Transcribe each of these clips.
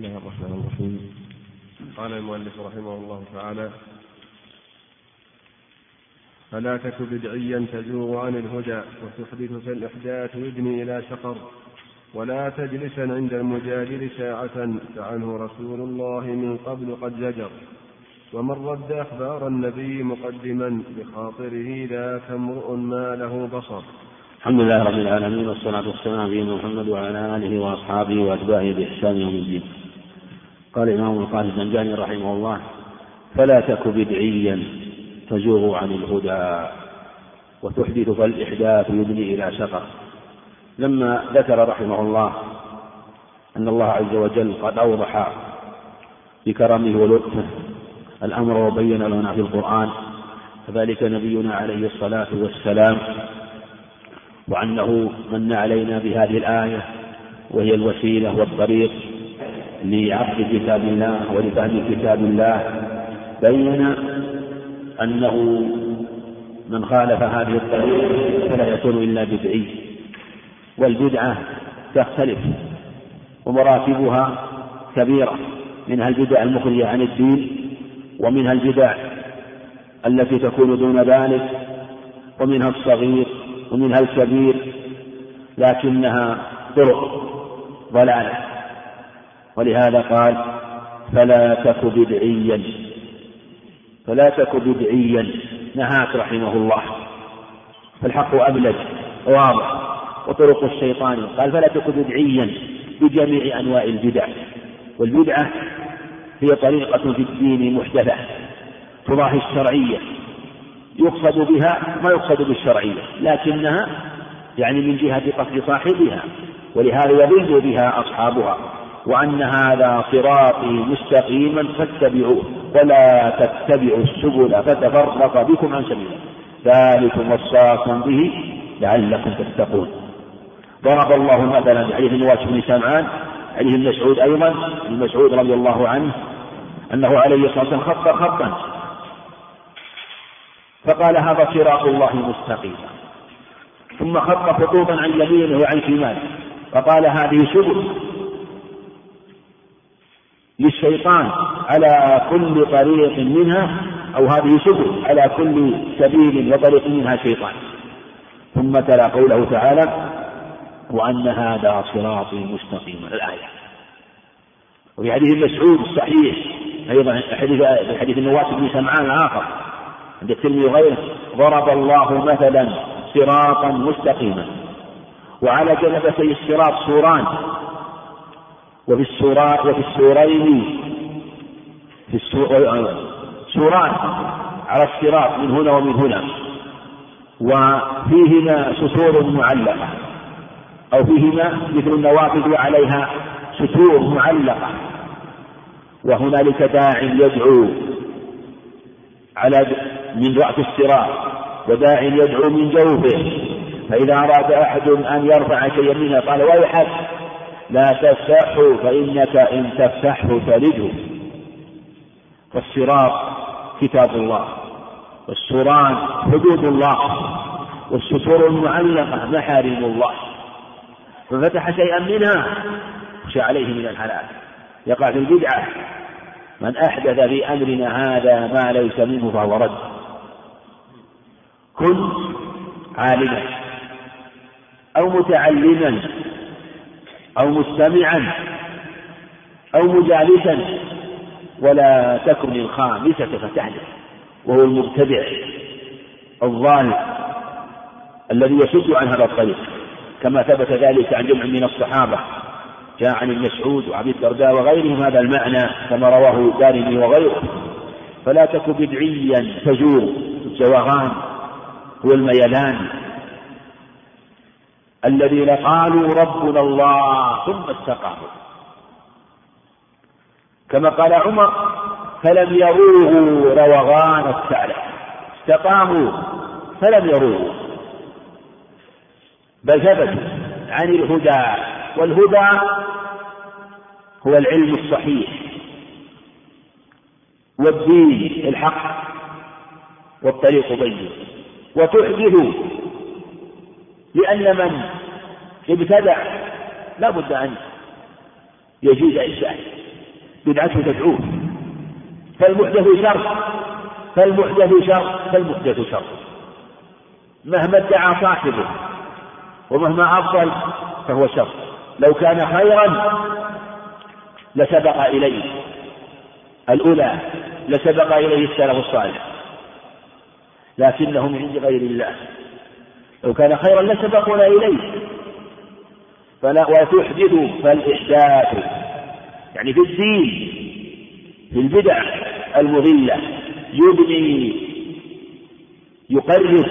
بسم الله الرحمن الرحيم. قال المؤلف رحمه الله تعالى: فلا تك بدعيا تزوغ عن الهدى وتحدث في الإحداث يدني إلى سقر، ولا تجلسا عند المجادل ساعة فعنه رسول الله من قبل قد زجر، ومن رد أخبار النبي مقدما بخاطره ذاك امرؤ ما له بصر. الحمد لله رب العالمين، والصلاة والسلام على نبينا محمد وعلى آله وأصحابه وأتباعه بإحسان يوم الدين. قال الإمام القاسم الزنجاني رحمه الله: فلا تك بدعيا تزوغ عن الهدى وتحدث فالإحداث يدني إلى سقر. لما ذكر رحمه الله أن الله عز وجل قد أوضح بكرمه ولطفه الأمر وبين لنا في القرآن كذلك نبينا عليه الصلاة والسلام، وأنه من علينا بهذه الآية وهي الوسيلة والطريق لعقد كتاب الله ولفهم كتاب الله، بين أنه من خالف هذه الطريق فلا يكون إلا بدعي، والبدعة تختلف ومراتبها كبيرة، منها البدع المخرجة عن الدين، ومنها البدع التي تكون دون ذلك، ومنها الصغير ومنها الكبير، لكنها طرق ضلالة. ولهذا قال: فلا تك بدعيا، نهاك رحمه الله. فالحق أبلج واضح، وطرق الشيطان قال: فلا تك بدعيا بجميع أنواع البدع. والبدعة هي طريقة في الدين محدثة تضاهي الشرعية، يقصد بها ما يقصد بالشرعية، لكنها يعني من جهة قصد صاحبها، ولهذا يضل بها أصحابها. وأن هذا صراطي مستقيما فاتبعوه ولا تتبعوا السبل فتفرق بكم عن سبيله، ذلكم وصاكم به لعلكم تتقون. ضرب الله مثلا حديث النواس بن سمعان، حديث ابن مسعود أيضا، ابن مسعود رضي الله عنه أنه عليه الصلاة والسلام خط خطا فقال: هذا صراط الله مستقيما، ثم خط خطوطا عن يمينه وعن شماله فقال: هذه سبل للشيطان على كل طريق منها، أو هذه سبل على كل سبيل وطريق منها شيطان. ثم تلا قوله تعالى: وأن هذا صراطي مستقيما، الآية. وفي حديث مسعود الصحيح أيضا حديث النواس بن سمعان الآخر عند الترمذي وغيره: ضرب الله مثلا صراطا مستقيما، وعلى جنبتي الصراط سوران، وفي السورين سوران على الصراط من هنا ومن هنا، وفيهما ستور معلقة، أو فيهما مثل النوافذ وعليها ستور معلقة، وهنالك داع يدعو من رأس الصراط، وداع يدعو من جوفه، فإذا أراد أحد أن يرفع شيئا منها قال: ويحك لا تفتحه فإنك إن تفتحه تلده. فالصراط كتاب الله، والسوران حدود الله، والستور المعلقة محارم الله، ففتح شيئا منها خشى عليه من الهلاك، يقع في البدعة. من أحدث في أمرنا هذا ما ليس منه فهو رد. كن عالما أو متعلما أو مستمعا أو مجالسا، ولا تكن الخامسة فتحدث، وهو المبتدع الضال الذي يصد عن هذا الطريق، كما ثبت ذلك عن جمع من الصحابة، جاء عن ابن مسعود وأبي الدرداء وغيرهم هذا المعنى كما رواه الدارمي وغيره. فلا تك بدعيا تزوغ، الزوغان هو الميلان. الذين قالوا ربنا الله ثم استقاموا، كما قال عمر: فلم يروغوا روغان الثعلب، استقاموا فلم يروغوا، بل ثبتوا عن الهدى. والهدى هو العلم الصحيح والدين الحق والطريق بين. وتحدث لأن من ابتدع لا بد أن يجيز إحسان، بدعته تدعوه. فالمحدث شر مهما ادعى صاحبه ومهما أفضل فهو شر. لو كان خيرا لسبق إليه الأولى، لسبق إليه السلف الصالح، لكنه من عند غير الله. لو كان خيرا لسبقنا إليه. وتحدث فالإحداث يعني في الدين، في البدع المضلة، يقرب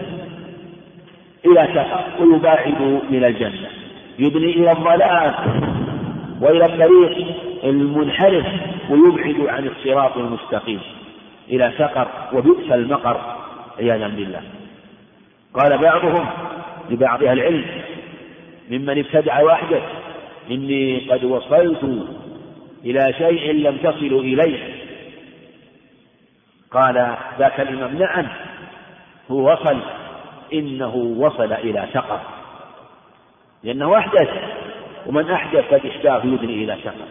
إلى سقر ويباعد من الجنة، يبني إلى الضلال وإلى الطريق المنحرف ويبعد عن الصراط المستقيم إلى سقر وبئس المقر عياذا بالله. قال بعضهم لبعض أهل العلم ممن ابتدع وحده: إني قد وصلت إلى شيء لم تصلوا إليه. قال ذاك الإمام: نعم هو وصل، إنه وصل إلى سقر، لأنه أحدث، ومن أحدث فالإحداث يدني إلى سقر.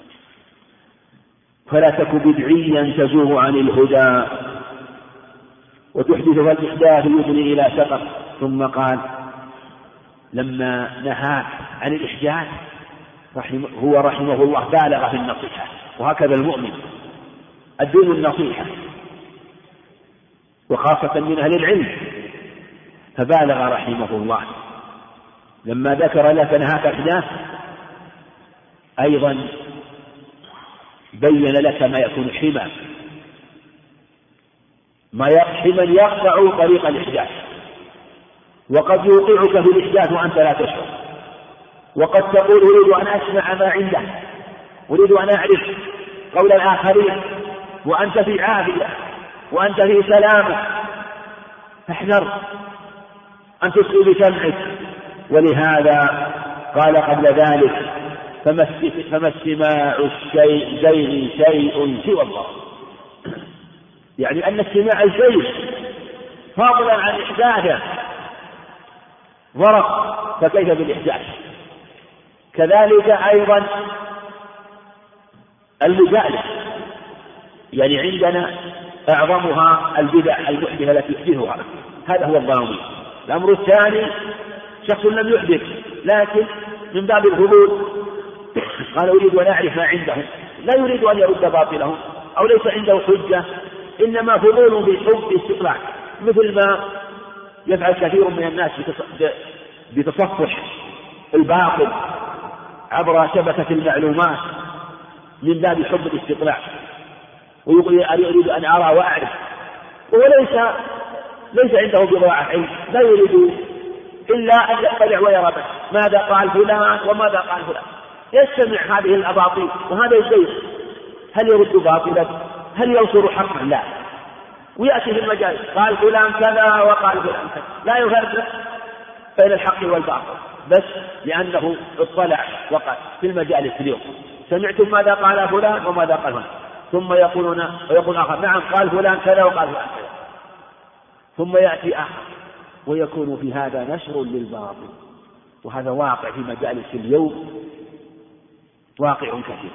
فلا تك بدعيا تزوغ عن الهدى وتحدث فالإحداث يدني إلى سقر. ثم قال لما نهى عن الإحداث هو رحمه الله بالغ في النصيحة، وهكذا المؤمن الدين النصيحة، وخاصة من أهل العلم، فبالغ رحمه الله لما ذكر لك نهاك أحداث أيضا بين لك ما يكون حمى يقطع طريق الإحداث، وقد يوقعك في الإحداث وأنت لا تشعر، وقد تقول أريد أن أسمع ما عنده، أريد أن أعرف قول الآخرين، وأنت في عافية وأنت في سلامة، فاحذر أن تصغي بسمعك. ولهذا قال قبل ذلك: فما استماع الزيغ شيء سوى الله، يعني أن استماع الزيغ فاضلا عن إحداثه ضرر، فكيف بالإحداث؟ كذلك أيضا المجالس، يعني عندنا أعظمها البدع المحدثة التي يحدثها، هذا هو الضامن. الأمر الثاني شخص لم يحدث لكن من باب الفضول قال أريد أن أعرف ما عندهم، لا يريد أن يرد باطلهم أو ليس عنده حجة، إنما فضول بالحب استطلاع، مثل ما يفعل كثير من الناس بتصفح الباطل عبر شبكة المعلومات من باب حب الاستطلاع، ويقول أريد أن أرى وأعرف، وهو ليس عنده بضاعة علم، لا يريد إلا أن يطلع ويرى بس ماذا قال فلان وماذا قال فلان، يستمع هذه الأباطيل وهذا الزيغ، هل يرد باطلا؟ هل ينصر حقا؟ لا. ويأتي في المجال قال فلان كذا وقال فلان كذا، لا يفرق بين الحق والباطل، بس لأنه اطلع وقال في المجالس اليوم سمعتم ماذا قال فلان وماذا قال فلان، ثم ويقول آخر نعم قال فلان كذا وقال فلان كذا، ثم يأتي آخر، ويكون في هذا نشر للباطل. وهذا واقع في مجالس اليوم، واقع كثير،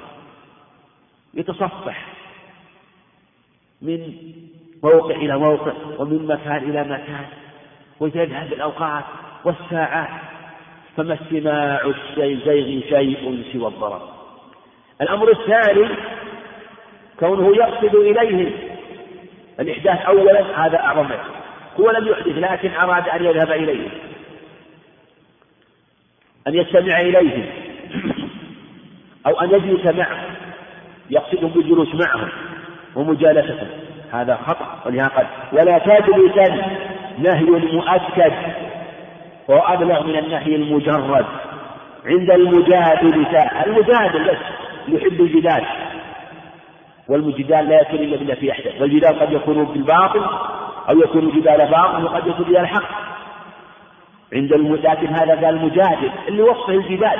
يتصفح من موقع إلى موقع ومن مكان إلى مكان، وتذهب الأوقات والساعات. فما استماع الزيغ شيء سوى الضرر. الأمر الثاني كونه يقصد إليه الإحداث أولا، هذا أعظم، هو لم يحدث لكن أراد أن يذهب إليه، أن يستمع إليه أو أن يجلس معه، يقصدهم بالجلوس معهم ومجالستهم، هذا خطأ. ولهذا ولا تجلسا نهي مؤكد وهو أبلغ من النهي المجرد. عند المجادل بس يحب الجدال، والجدال لا يكون إلا بالله في أحد، والجدال قد يكون بالباطل أو يكون جدال باطل وقد يكون جدال حق. لكن هذا قال المجادل اللي وصفه الجدال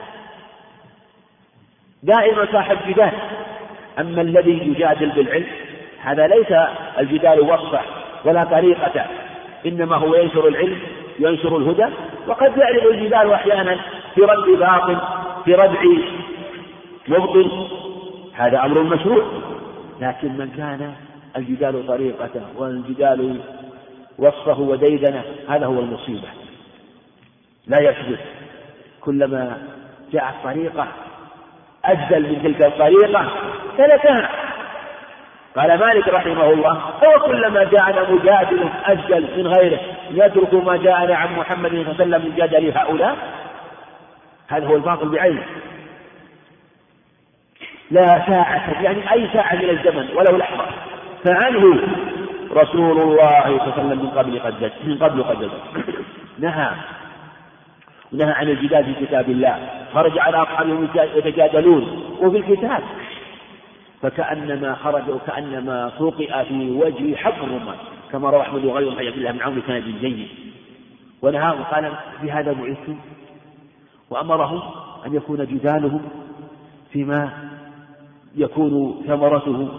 دائما صاحب جدال. أما الذي يجادل بالعلم هذا ليس الجدال وصفه ولا طريقته، إنما هو ينشر العلم ينشر الهدى. وقد يعرض الجدال أحيانا في رد باطل، في ردع مبطل، هذا أمر مشروع. لكن من كان الجدال طريقته والجدال وصفه وديدنه هذا هو المصيبة، لا يثبت. كلما جاءت طريقة أجدل من تلك الطريقة تركها. قال مالك رحمه الله: هو كلما جاءنا مجادل أجدل من غيره يترك ما جاءنا عن محمد صلى الله عليه وسلم من جدل هؤلاء. هذا هو الباطل بعينه. لا ساعة، يعني أي ساعة من الزمن ولو لحظة، فعنه رسول الله صلى الله عليه وسلم من قبل قد نهى عن الجدال في كتاب الله، خرج على أصحابه يتجادلون وفي الكتاب، فكأنما خرج وكأنما فوقئ في وجه حب الرمان، كما روى أحمد وغيره عن عبد الله بن عون بسند جيد. ونهاهم قال: بهذا بعثتم، وأمرهم أن يكون جدالهم فيما يكون ثمرته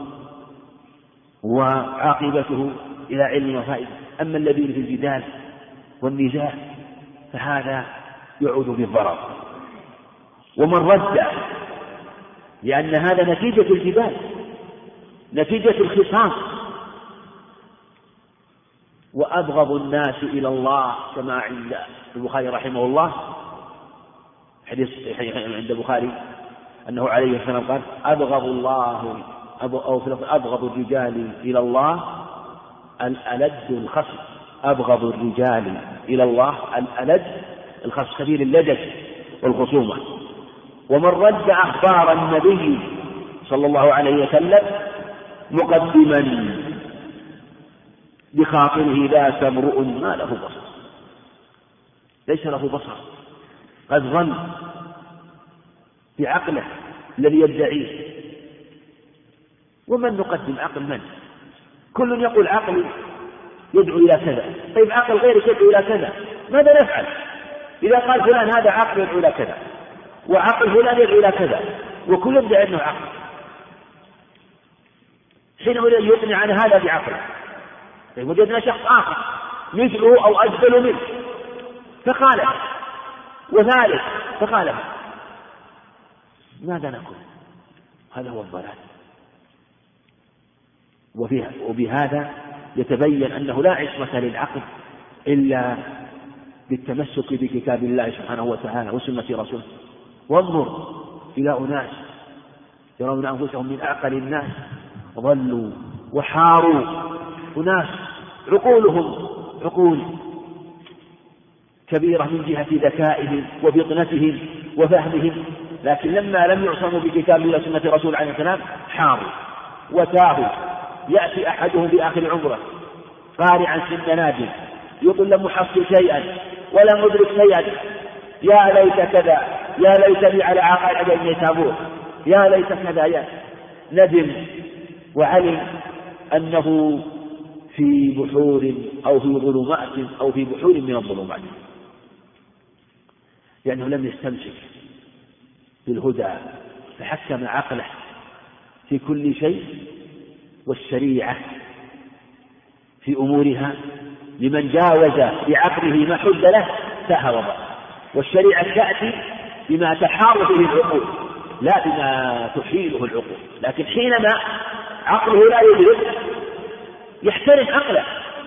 وعاقبته إلى علم وفائدة. أما الذين في الجدال والنزاع فهذا يعود بالضرر. ومن رد، لأن هذا نتيجة الجدال، نتيجة الخصام. وأبغض الناس إلى الله كما عند البخاري رحمه الله، حديث عند البخاري أنه عليه السلام قال: أبغض الرجال إلى الله الألد الخصم. أبغض الرجال إلى الله الألد الخصم، كثير اللدد والخصومة. ومن رد أخبار النبي صلى الله عليه وسلم مقدما بخاطره ذاك امرؤ ما له بصر. ليس له بصر، قد ظن بعقله الذي يدعيه. ومن نقدم عقل من؟ كل يقول عقل يدعو إلى كذا. طيب عقل غيرك يدعو إلى كذا، ماذا نفعل؟ إذا قال فلان هذا عقل يدعو إلى كذا، وعقل فلان يدعو إلى كذا، وكل يدعي أنه عقل، حينما يقنع عن هذا بعقل. طيب وجدنا شخص آخر مثله أو أجبل منه فخالف، وثالث فخالف، ماذا نقول؟ هذا هو الضلال. وبهذا يتبين أنه لا عصمة للعقل إلا بالتمسك بكتاب الله سبحانه وتعالى وسنة رسوله. وانظر إلى أناس يرون أنفسهم من أعقل الناس ضلوا وحاروا، أناس عقولهم عقول كبيرة من جهة ذكائهم وفطنتهم وفهمهم، لكن لما لم يعصموا بكتاب الله وسنة رسول عليه السلام حاروا وتاهوا. يأتي أحدهم في آخر عمره قارعا سن نادم يقول: لم أحصل شيئا ولم أدرك شيئا، يا ليت كذا، يا ليتني على عقل ابن تابور، يا ليت كذا، يا ندم وعلم أنه في بحور أو في ظلمات أو في بحور من الظلمات، لأنه لم يستمسك بالهدى فحكم عقله في كل شيء، والشريعة في أمورها لمن جاوز بعقله ما حد له تاه وضع. والشريعة تأتي بما تحار به العقول لا بما تحيله العقول. لكن حينما عقله لا يدرك يحترم عقله،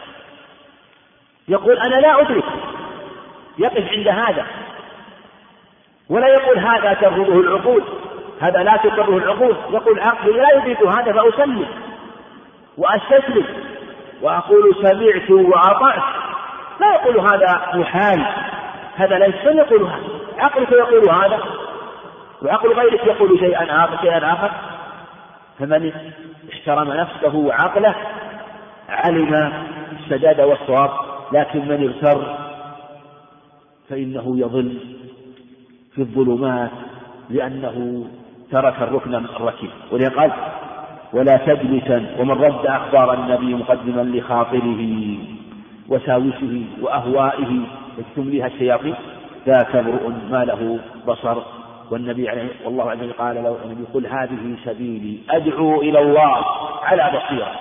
يقول: أنا لا أدرك، يقف عند هذا، ولا يقول هذا ترفضه العقول، هذا لا تقره العقول. يقول: عقلي لا يدرك هذا فأسلم وأستسلم وأقول سمعت وأطعت. لا يقول هذا محال، هذا لا يستطيع يقول هذا. عقلك يقول هذا وعقل غيرك يقول شيئا آخر. فمن احترم نفسه وعقله علم السداد والصواب، لكن من اغتر فإنه يضل في الظلمات لأنه ترك الركن الركيب. ولذا قال: ولا تجلسا. ومن رد أخبار النبي مقدما لخاطره وساوسه وأهوائه تمليها الشياطين ذاك امرؤ ما له بصر. والنبي عليه والله عز وجل قال له: النبي قل هذه سبيلي أدعو إلى الله على بصيرة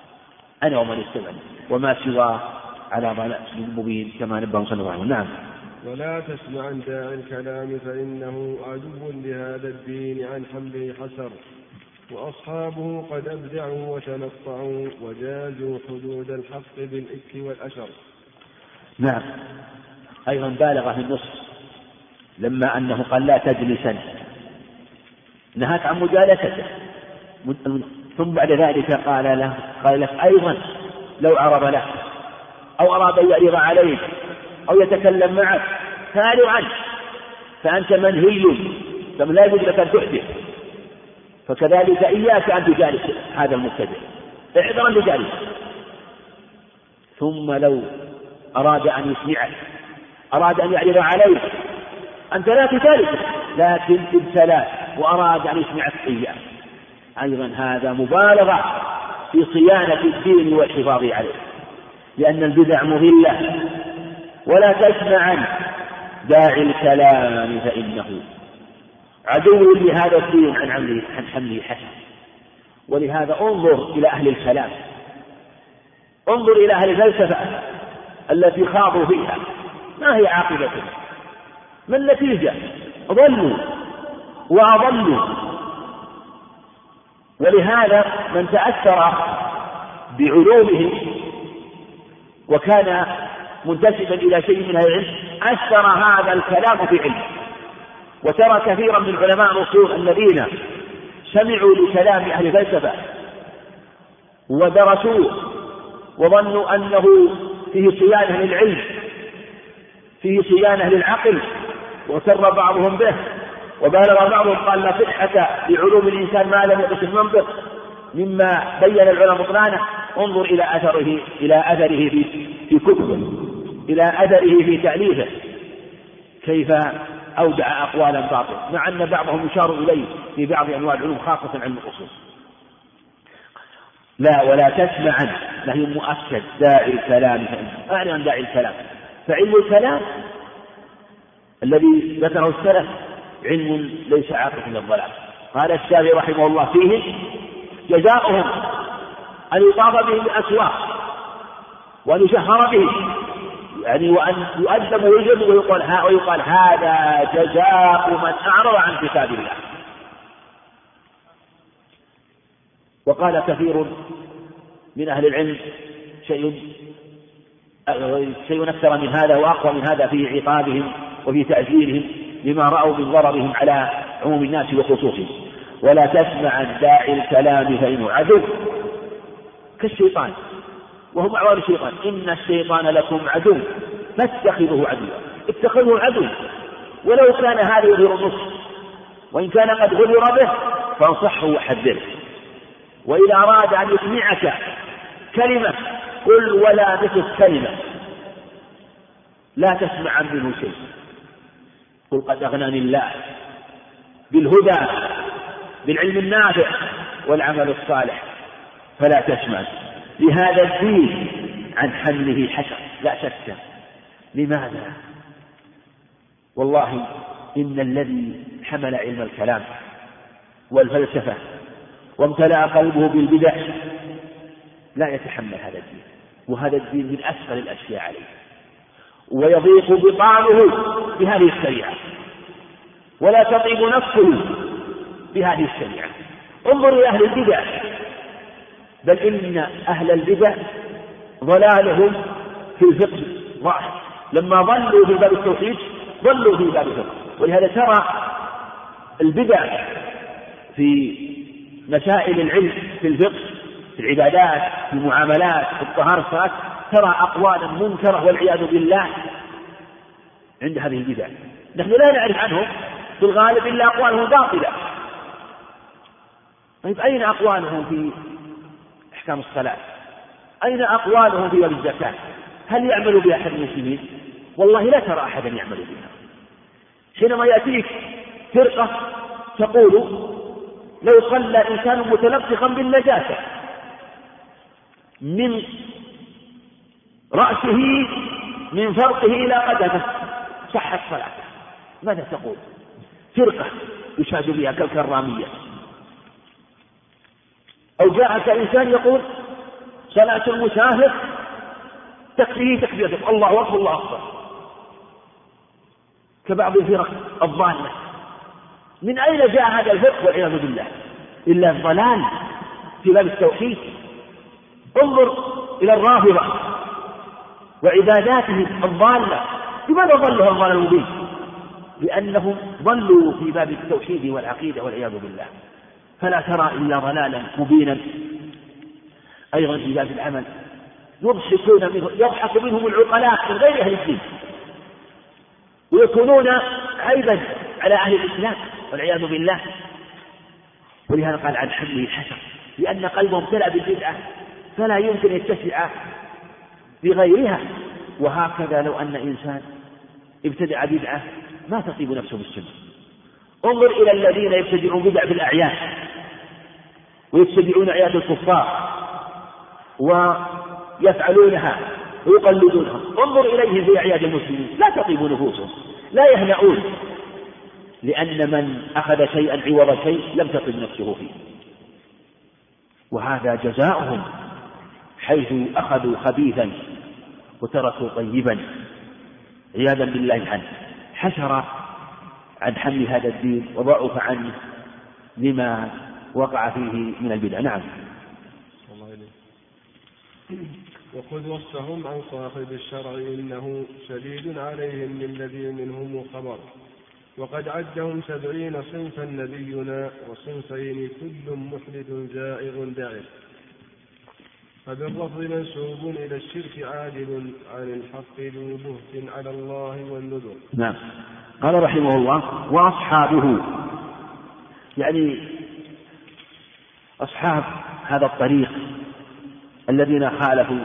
أنا ومن اتبعني وما سوى على ضلال مبين، كما نبه صلى الله عليه وسلم. نعم. ولا تسمع عن داعي الكلام فإنه عدو لهذا الدين عن حمله حسر. وأصحابه قد أبدعوا وتنطعوا وجازوا حدود الحق بالإفك والأشر. نعم. أيضا بالغ في النصح لما أنه قال لا تجلسا، نهاك عن مجالسته، ثم بعد ذلك قال لك أيضا لو عرض له أو أراد أن يعرض عليك أو يتكلم معك فأعرض عنه، فأنت منهي فمن لا يجوز لك أن تحدث. فكذلك إياك أن تجالس هذا المبتدع، اعذرا لجالس. ثم لو أراد أن يسمعك، أراد أن يعرض عليك، أنت لا تجالسه، لكن ابتلاه وأراد أن يسمعك إياه، أيضا هذا مبالغة في صيانة الدين والحفاظ عليه، لأن البدع مضلة. ولا تسمع عن داعي الكلام فإنه عدو لهذا الدين عن حمله حسن. ولهذا انظر إلى أهل الكلام، انظر إلى أهل الفلسفة التي خاضوا فيها، ما هي عاقبتهم؟ ما النتيجة؟ ضلوا وأضلوا. ولهذا من تأثر بعلومهم وكان منتسبا إلى شيء من العلم أثر هذا الكلام في علم. وترى كثيرا من علماء الأصول الذين سمعوا لكلام أهل الفلسفة ودرسوه وظنوا أنه فيه صيانة للعلم، فيه صيانة للعقل، وسر بعضهم به وبالغ بعضهم قال لا صحة لعلوم الإنسان ما لم يقص المنطق مما بين العلماء بطلانه. انظر إلى أثره في كتبه، إلى أثره في تأليفه، كيف أودع أقوالا باطلة، مع أن بعضهم يشار إليه في بعض أنواع العلوم خاصة علم الأصول. لا، ولا تسمع عنه، نهي مؤكد داعي الكلام. أعني عن داعي الكلام، فعلم الكلام الذي ذكره السلف علم ليس عاقبا للضلال. قال الشافعي رحمه الله فيه جزاؤهم أن يطاف به بالأسواق وأن يشهر به، يعني وأن يؤدب ويجب ويقال هذا جزاء من أعرض عن كتاب الله. وقال كثير من أهل العلم شيء أكثر من هذا وأقوى من هذا في عقابهم وفي تأثيرهم لما رأوا من ضررهم على عموم الناس وخصوصهم. ولا تسمع عن داعي الكلام فإنه عدو كالشيطان وهم أعوان الشيطان، إن الشيطان لكم عدو فاتخذوه عدوا، اتخذوه عدو. ولو كان هذا يظهر النصح، وإن كان قد غدر به فانصحه وحذره. وإذا أراد أن يسمعك كلمة قل ولا تسمع كلمة، لا تسمع منه شيء، قل قد أغناني الله بالهدى بالعلم النافع والعمل الصالح فلا تسمع. لهذا الدين عن حمله حسن لا شك. لماذا؟ والله إن الذي حمل علم الكلام والفلسفة وامتلأ قلبه بالبدع لا يتحمل هذا الدين، وهذا الدين من أسفل الأشياء عليه، ويضيق بطانه بهذه الشريعة ولا تطيب نفسه بهذه الشريعة. انظر إلى أهل البدع، بل إن أهل البدع ضلالهم في الفقه ظاهر، لما ضلوا في باب التوحيد ضلوا في باب الفقه. ولهذا ترى البدع في مسائل العلم في الفقه في العبادات في المعاملات في الطهارة الصلاة، ترى أقوالا منكرة والعياذ بالله عند هذه البدع. نحن لا نعرف عنهم في الغالب إلا أقوالهم باطلة. طيب أين أقوالهم في أحكام الصلاة؟ أين أقوالهم في باب الزكاة؟ هل يعمل بها أحد المسلمين؟ والله لا ترى أحدا يعمل بها. حينما يأتيك فرقة تقول لو صلى إنسان متلطخا بالنجاسة من رأسه من فرقه إلى قدمه صحت صلاته، ماذا تقول؟ فرقة يشهد بها كالكرامية. أو جاءك إنسان يقول صلاة المسافر تكفيه تكبيرة الله أكبر الله أكبر، كبعض الفرق الضالة. من أين جاء هذا الفرق والعياذ بالله؟ إلا الضلال في باب التوحيد. انظر إلى الرافضة وعباداتهم الضالة. لماذا ضلوا الضلال المبين؟ لأنهم ضلوا في باب التوحيد والعقيدة والعياذ بالله، فلا ترى إلا ضلالا مبينا. أيضا في باب العمل يضحك منهم العقلاء من غير أهل الدين، ويكونون عيبا على أهل الإسلام والعياذ بالله. ولهذا قال عن حمله الحسن، لأن قلبهم امتلأ بالبدعة فلا يمكن يتسع بغيرها. وهكذا لو أن إنسان ابتدع بدعة ما تطيب نفسه بالسنة. انظر إلى الذين يبتدعون بدع في الأعياد ويتبعون أعياد الكفار ويفعلونها ويقلدونها. انظر إليهم في أعياد المسلمين لا تطيب نفوسهم، لا يهنؤون، لأن من أخذ شيئا عوض شيء لم تطب نفسه فيه. وهذا جزاؤهم حيث أخذوا خبيثا وتركوا طيبا عياذا بالله عنه. حسر عن حمل هذا الدين وضعف عنه لما وقع فيه من البدع. نعم. وخذ وصفهم عن صاحب الشرع إنه شديد عليهم من الذي منهم خبر، وقد عدهم 70 صنفا نبينا، وصنفين كل محدث زائغ داعٍ، فبالرفض منسوب إلى الشرك عادل عن الحق ذو بهت على الله والنذر. نعم. قال رحمه الله: وأصحابه، يعني أصحاب هذا الطريق الذين خالفوا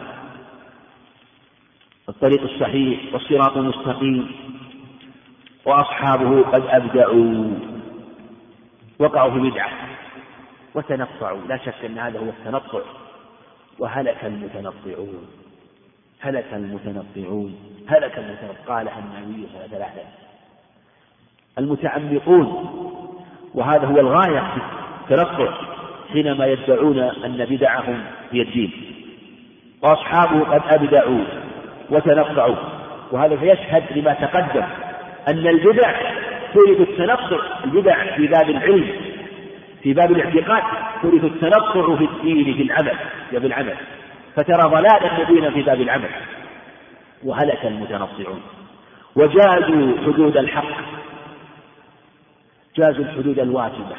الطريق الصحيح والصراط المستقيم، وأصحابه قد أبدعوا، وقعوا في بدعة وتنطعوا. لا شك أن هذا هو التنطع. وهلك المتنطعون، هلك المتنطعون، هلك المتنطعون. قالها النبي صلى الله عليه وسلم: المتعمقون. وهذا هو الغاية في التنطع حينما يدعون أن بدعهم هي الدين. وأصحابه قد أبدعوا وتنطعوا. وهذا يشهد لما تقدم أن البدع تورث التنطع. البدع في باب العلم، في باب الاعتقاد، تورث التنطع في الدين، في العمل، في العمل. فترى ضلالا مبينا في باب العمل. وهلك المتنطعون. وجازوا حدود الحق، جازوا الحدود الواجبة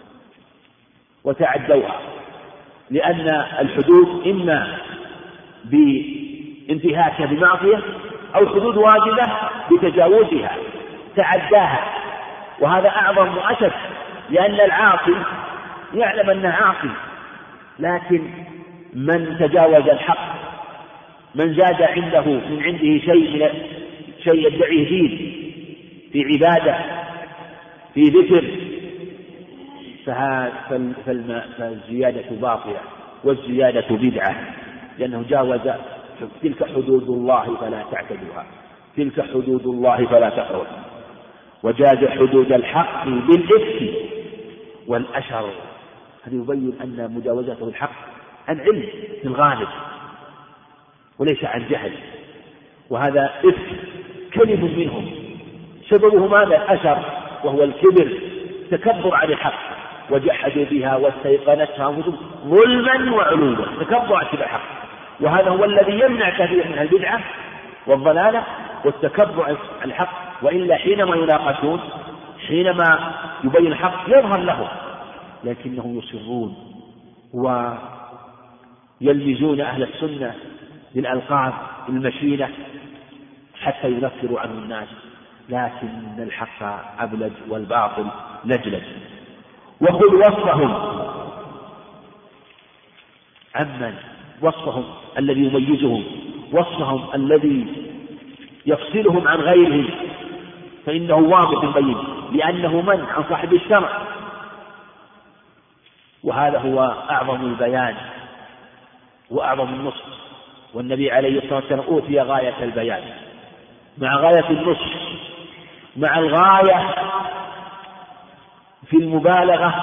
وتعدوها، لأن الحدود إما بانتهاكها بمعصية أو حدود واجبة بتجاوزها، تعداها. وهذا أعظم وأشد، لأن العاصي يعلم أنه عاصي، لكن من تجاوز الحق، من زاد عنده من عنده شيء يدعيه دين، في عبادة، في ذكر، فالزيادة باطلة والزيادة بدعة، لأنه جاوز تلك حدود الله فلا تعتدوها، تلك حدود الله فلا تقربوها. وجاز حدود الحق بالإثم والأشر. هذا يبين أن مجاوزته الحق عن علم في الغالب وليس عن جهل. وهذا إثم كلم منهم، سببه ماذا؟ الأشر، وهو الكبر، تكبر عن الحق، وجحدوا بها واستيقنتها أنفسهم ظلما وعلوا، تكبر عن الحق. وهذا هو الذي يمنع كثير من البدعة والضلالة والتكبر عن الحق. وإلا حينما يناقشون، حينما يبين الحق يظهر لهم، لكنهم يصرون ويلمزون أهل السنة بالألقاب المشينة حتى ينفروا عنه الناس، لكن الحق أبلج والباطل لجلج. وخذ وصفهم عمن، وصفهم الذي يميزهم، وصفهم الذي يفصلهم عن غيرهم، فإنه واضح بين، لأنه من عن صاحب الشرع. وهذا هو أعظم البيان وأعظم النصح. والنبي عليه الصلاة والسلام أوتي غاية البيان مع غاية النصح، مع الغاية في المبالغة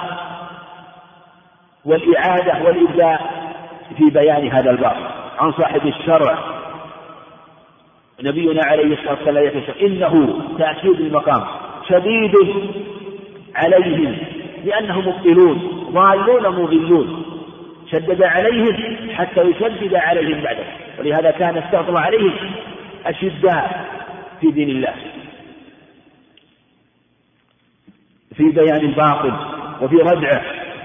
والإعادة والإبداع في بيان هذا الباب عن صاحب الشرع. نبينا عليه الصلاة والسلام يقول إنه تأكيد المقام شديد عليهم لأنهم مبطلون ضالون مضلون، شدد عليهم حتى يشدد عليهم بعده، ولهذا كان استغفر عليهم أشداء في دين الله في بيان الباطل وفي ردعه.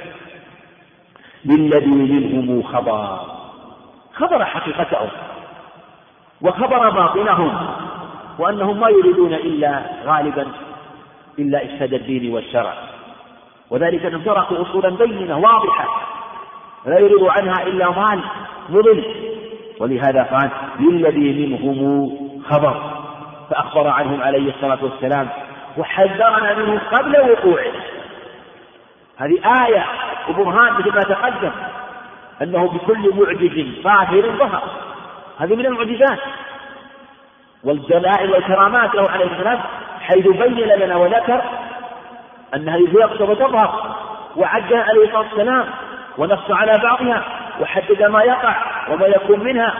للذي منهم خبر حقيقتهم وخبر باطنهم، وأنهم ما يريدون إلا غالبا إلا إفساد الدين والشرع، وذلك أنهم تركوا أصولا بينة واضحة لا يريد عنها إلا ضال مضل، ولهذا قال للذي منهم خبر، فأخبر عنهم عليه الصلاة والسلام وحذرنا منهم قبل وقوعه. هذه آية وبرهان مثل ما تقدم أنه بكل معجز ظاهر ظهر، هذه من المعجزات والدلائل والكرامات له عليه السلام، حيث بين لنا وذكر أن هذه يقصد وتظهر، وعد عليه الصلاة والسلام ونص على بعضها وحدد ما يقع وما يكون منها،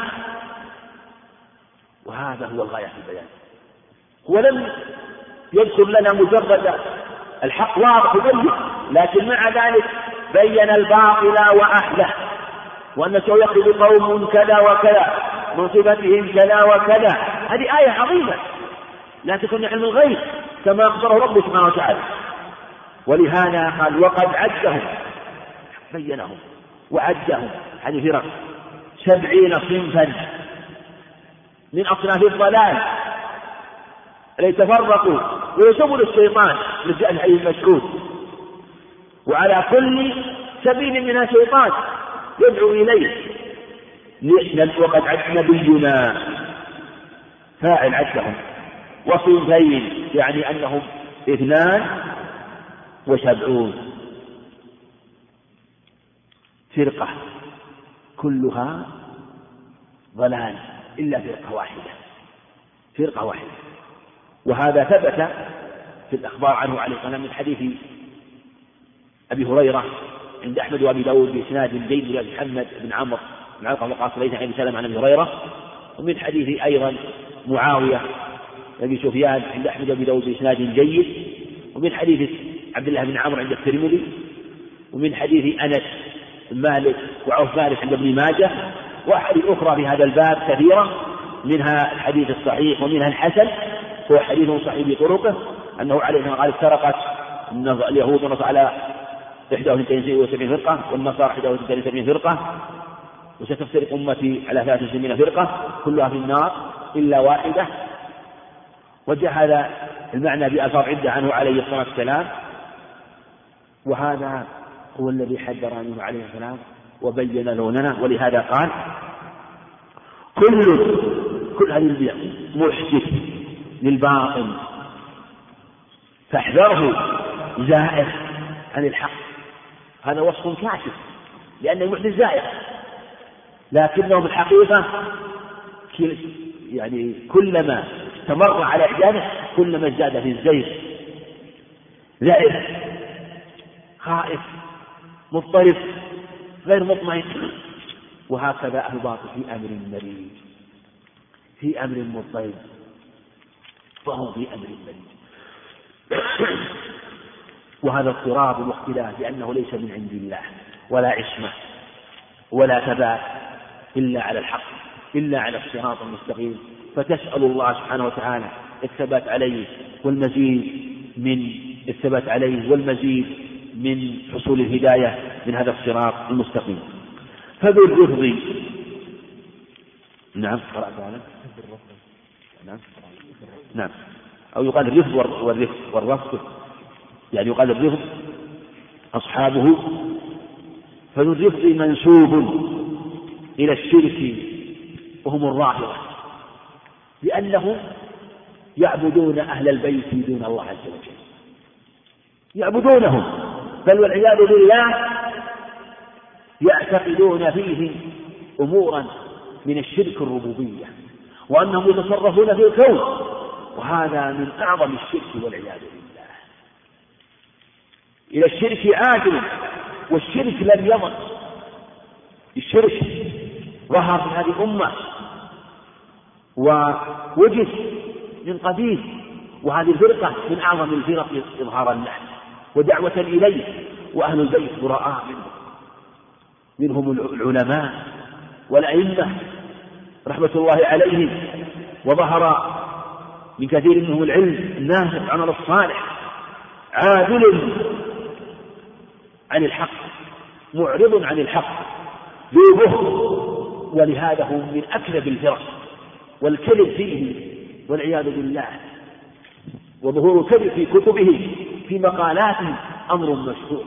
وهذا هو الغاية في البيان. ولم يذكر لنا مجرد الحق واضح وبين، لكن مع ذلك بين الباطل وأهله، وأن سيخرج قوم كذا وكذا من صفتهم كذا وكذا. هذه آية عظيمة لا تكون علم الغيب كما أخبره ربه سبحانه وتعالى، ولهذا قال وقد عدهم، بينهم وعدهم هذه فرق 70 صنفا من أصناف الضلال ليتفرقوا ويسبل الشيطان لجاء الحديث المشهود، وعلى كل سبيل منها شيطان يدعو إليه. وقد عد نبينا فاعل عدهم، وصنفين يعني أنهم 72 فرقة كلها ضلال إلا فرقة واحدة. وهذا ثبت في الأخبار عنه عليه الصلاة والسلام من حديث أبي هريرة عند أحمد وأبي داود بإسناد جيد إلى محمد بن عمرو بن علقمة وقاص ليس عليه السلام عن أبي هريرة، ومن حديث أيضا معاوية أبي سفيان عند أحمد وأبي داود بإسناد جيد، ومن حديث عبد الله بن عمرو عند الترمذي، ومن حديث أنس بن مالك وعوف مالك عند ابن ماجه، وأحاديث أخرى في هذا الباب كثيرة، منها الحديث الصحيح ومنها الحسن، هو حديث صحيح بطرقه أنه عليه الصلاة والسلام قال افترقت اليهود والنصارى على 71 فرقة والنصارى 71 فرقة، وستفترق أمتي على 73 فرقة كلها في النار إلا واحدة. وجاء هذا المعنى بألفاظ عدة عنه عليه الصلاة والسلام، وهذا هو الذي حذر عنه عليه السلام وبين لوننا. ولهذا قال كل هذه البيع محدث للباطل فاحذره زائر عن الحق. هذا وصف كاشف لأن المحدث زائر، لكنه بالحقيقة يعني كلما استمر على إحداثه كلما ازداد في الزيغ، زائر خائف مضطرب غير مطمئن. وهكذا أهل الباطل في أمر مريض، في أمر مضطرب، فهم في أمر مريض. وهذا اضطراب واختلاف لأنه ليس من عند الله ولا عصمة ولا ثبات إلا على الحق، إلا على الصراط المستقيم. فتسأل الله سبحانه وتعالى الثبات عليه والمزيد من الثبات عليه والمزيد من حصول الهداية من هذا الصراط المستقيم. فذو الرفض، نعم قرأت هذا، نعم أو يقال الرفض والرفض، يعني يقال الرفض أصحابه. فذو الرفض منسوب إلى الشرك وهم الرافضة، لأنهم يعبدون أهل البيت دون الله عز وجل، يعبدونهم، بل والعياذ بالله يعتقدون فيه أمورا من الشرك الربوبية، وأنهم يتصرفون في الكون، وهذا من أعظم الشرك والعياذ بالله. إلى الشرك عاجل، والشرك لم يمت، الشرك ظهر في هذه الأمة ووجد من قديم، وهذه الفرقة من أعظم الفرق إظهارا له ودعوة إليه، وأهل البيت براء منهم العلماء والأئمة رحمة الله عليهم، وظهر من كثير منهم العلم النافع العمل الصالح، عادل عن الحق معرض عن الحق ذو بهر، ولهذا هم من أكذب الفرق، والكذب فيه والعياذ بالله، وظهور الكذب في كتبه في مقالاته أمر مشهور،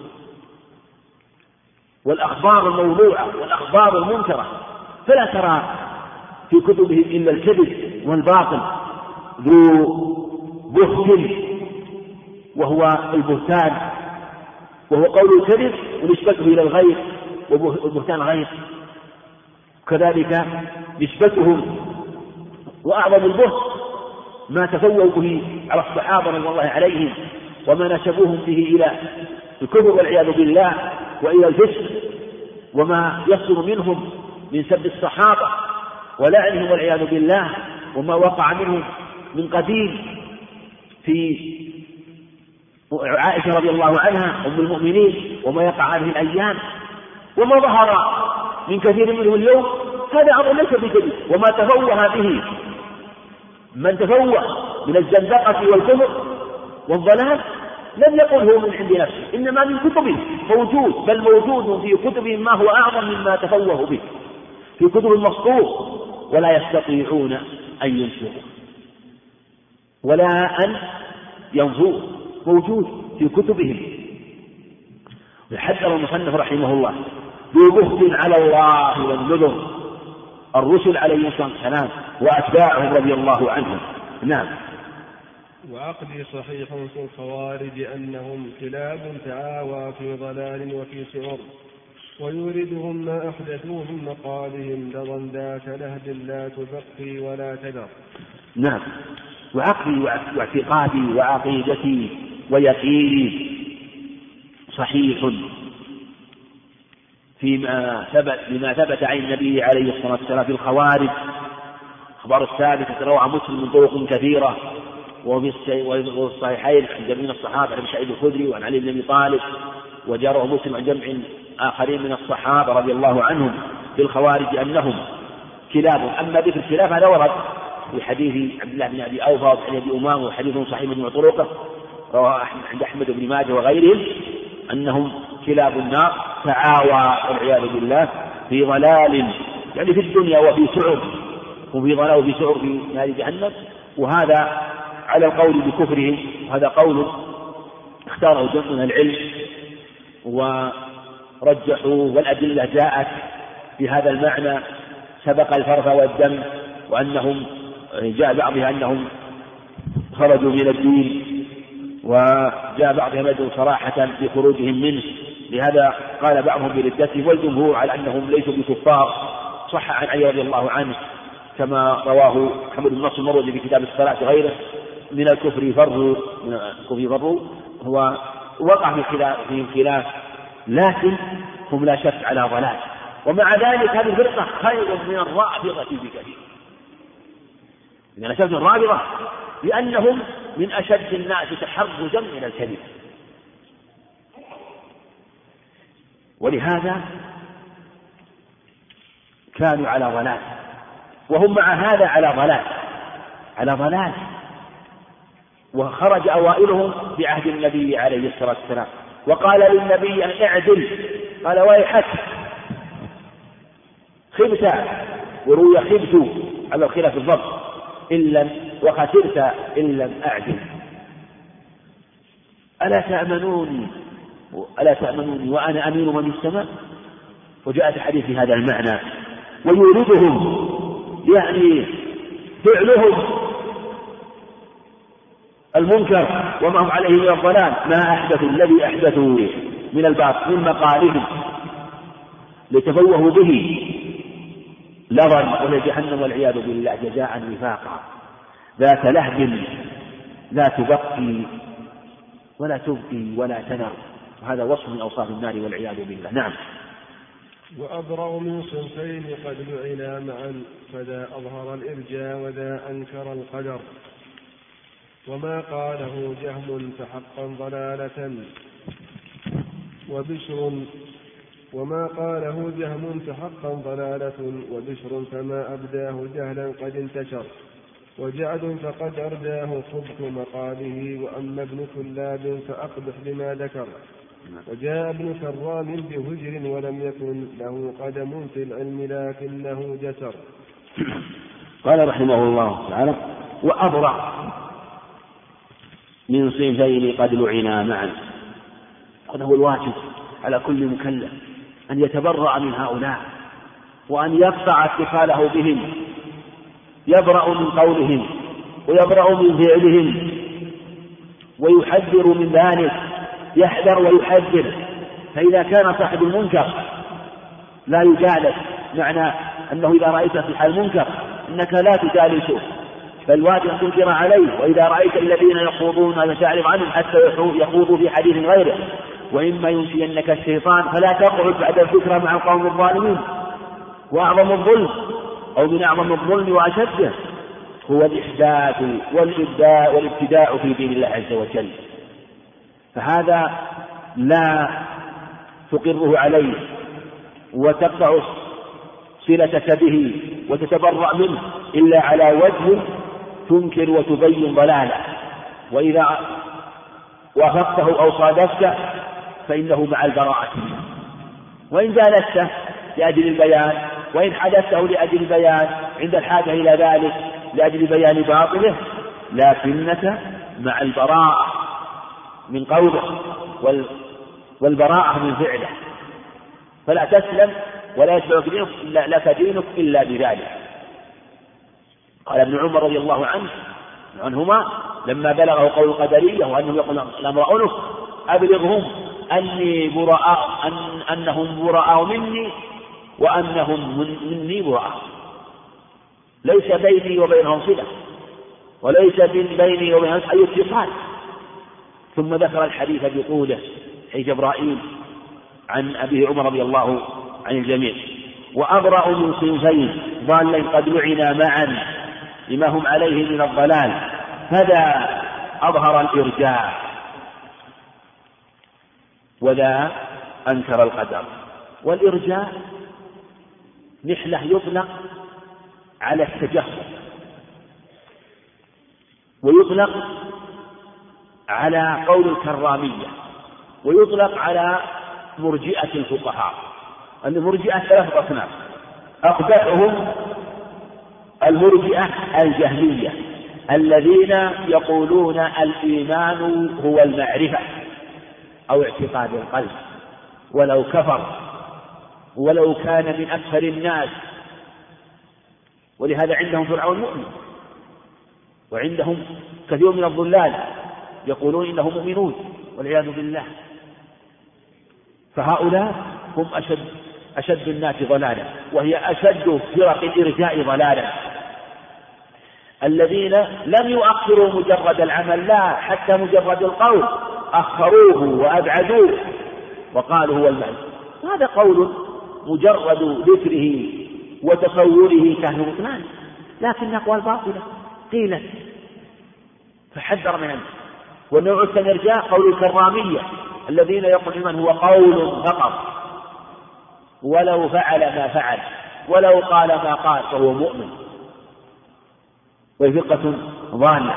والأخبار الموضوعة والأخبار المنكرة فلا ترى في كتبهم إلا الكذب والباطل ذو بهت، وهو البهتان، وهو قول الكذب ونسبته إلى الغير، والبهتان غير، كذلك نسبتهم. وأعظم البهت ما تفوّوا به على الصحابة رضي الله عليهم، وما نسبوهم به إلى الكفر والعياذ بالله وإلى الفسق، وما يصدر منهم من سب الصحابة ولعنهم والعياذ بالله، وما وقع منهم من قديم في عائشة رضي الله عنها أم المؤمنين، وما يقع هذه الأيام، وما ظهر من كثير منهم اليوم، هذا أمر ليس بجديد. وما تفوه به من تفوه من الزندقة والكفر والضلال لم يقل هو من عند نفسه، إنما من كتبه موجود، بل موجود في كتبهم ما هو أعظم مما تفوه به في كتب المسطور، ولا يستطيعون أن ينشروا ولا أن ينظروا، موجود في كتبهم. يحذر المصنف رحمه الله ذو بهت على الله والنذر، الرسل عليهم السلام وأتباعهم رضي الله عنهم. نعم. وعقدي صحيح في الخوارج أنهم كلاب تعاوى في ضلال وفي سعر، ويوردهم ما أحدثوه من مقالهم لظا ذات لهب لا تبقي ولا تذر. نعم. وعقلي واعتقادي وعقيدتي ويقيني صحيح بما ثبت عن النبي عليه الصلاة والسلام في الخوارج، أخبار الثابتة روى مسلم من طرق كثيرة، وفي الصحيحين عن جميع الصحابة عن سعيد الخدري وعن علي بن أبي طالب، وجاره مسلم عن جمع آخرين من الصحابة رضي الله عنهم في الخوارج أنهم كلاب. أما ذكر الكلاب هذا ورد في حديث عبد الله بن أبي أوفى وحديث أبي أمامة وحديث صحيح من طرقه رواه عند أحمد بن ماجه وغيرهم أنهم كلاب النار تعاوى والعياذ بالله في ضلال، يعني في الدنيا وفي سعر، وفي ضلال وفي سعر في نار جهنم. وهذا على القول بكفرهم، وهذا قول اختاره جمع من العلم ورجحوا، والأدلة جاءت في هذا المعنى سبق الفرث والدم، وأنهم جاء بعضها أنهم خرجوا من الدين، وجاء بعضهم يدعو صراحة بخروجهم منه، لهذا قال بعضهم بردتهم، والجمهور على أنهم ليسوا بكفار. صح عن علي رضي الله عنه كما رواه محمد بن نصر المروزي في كتاب الصلاة وغيره من الكفر فروا، هو وقع في خلاف، لكن هم لا شك على ضلال. ومع ذلك هذه الفرقة خير من الرافضة بكثير، إذا نشأت الرافضة لأنهم من أشد الناس تحرزا من الكذب، ولهذا كانوا على ضلال، وهم مع هذا على ضلال. وخرج أوائلهم بعهد النبي عليه الصلاة والسلام وقال للنبي أن اعدل، قال ويحك خبت، وروي خبت على الخلاف الضبط وخسرت إن لم أعدل، ألا تأمنوني وأنا أمين من السماء. وجاءت الحديث في هذا المعنى. ويوردهم يعني فعلهم المنكر وما هم عليه من الضلال، ما أحدثوا الذي أحدثوا من الباطل من مقالهم لتفوهوا به لظا إلى جهنم والعياذ بالله جزاء وفاقا، ذات لهب لا تبقي ولا تبقي ولا تنر، وهذا وصف من أوصاف النار والعياذ بالله. نعم. وأبرأ من صنفين قد لعنا معا، فذا أظهر الإرجاء وذا أنكر القدر. وما قاله جهم فحقا ضلالة وبشر فما أبداه جهلا قد انتشر. وجعد فقد أرداه صبح مقاله، وأما ابن كلاب فأقبح بما ذكر. وجاء ابن كرام بهجر ولم يكن له قدم في العلم لكنه جسر. قال رحمه الله تعالى: وأبرأ من صنفين قد لعنا معا. هذا هو الواجب على كل مكلف، أن يتبرأ من هؤلاء وأن يقطع اتصاله بهم، يبرأ من قولهم ويبرأ من فعلهم ويحذر من ذلك، يحذر ويحذر. فإذا كان صاحب المنكر لا يجالس، معنى أنه إذا رأيت صاحب المنكر إنك لا تجالسه، بل واجب أن تنكر عليه. وإذا رأيت الذين يخوضون فتعرض عنهم حتى يخوضوا في حديث غيره. وإما ينسينك الشيطان فلا تقعد بعد الذكرى مع القوم الظالمين. وأعظم الظلم أو من أعظم الظلم وأشده هو الإحداث والإبداع والابتداع في دين الله عز وجل، فهذا لا تقره عليه وتقطع صلتك به وتتبرأ منه إلا على وجه تنكر وتبين ضلاله. وإذا وافقته أو صادفته فإنه مع البراءة، وإن جالسته لأجل البيان، وإن حدثته لأجل البيان عند الحاجة إلى ذلك لأجل بيان باطله، لكنك مع البراءة من قوله والبراءة من فعله، فلا تسلم ولا يتبع لك دينك إلا بذلك. قال ابن عمر رضي الله عنهما لما بلغه قول القدرية وأنهم يقول الأمر أنف أبلغهم أنهم براء مني وأنهم مني براء، ليس بيني وبينهم صلة وليس بيني وبينهم أي اتصال. ثم ذكر الحديث بطوله حديث جبرائيل عن أبي عمر رضي الله عن الجميع: وأبرأ من صنفين ضالين قد لعنا معا لما هم عليه من الضلال، فذا أظهر الإرجاء وذا أنكر القدر. والإرجاء نحلة يطلق على التجهم، ويطلق على قول الكرامية، ويطلق على مرجئة الفقهاء. المرجئة ثلاثة أصناف: أقبحهم المرجئة الجهمية الذين يقولون الإيمان هو المعرفة أو اعتقاد القلب ولو كفر ولو كان من أكثر الناس. ولهذا عندهم فرعون مؤمن، وعندهم كثير من الضلال يقولون إنهم مؤمنون والعياذ بالله. فهؤلاء هم أشد الناس ضلالا، وهي أشد فرق الإرجاء ضلالا، الذين لم يؤخروا مجرد العمل، لا حتى مجرد القول أخروه وأبعدوه وقالوا هو المعنى. هذا قول مجرد ذكره وتصوره كهن بطلان، لكن أقوال باطلة قيلت فحذر منه. والنوع الثاني الإرجاء قول الكرامية الذين يقول من هو قول فقط، ولو فعل ما فعل ولو قال ما قال فهو مؤمن، وهي فرقة ضالة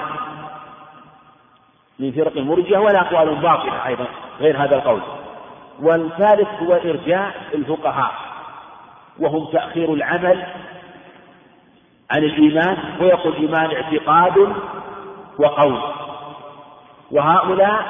من فرق المرجئة، ولا أقوال باطلة أيضا غير هذا القول. والثالث هو إرجاء الفقهاء، وهم تأخير العمل عن الإيمان، ويقول الإيمان اعتقاد وقول. وهؤلاء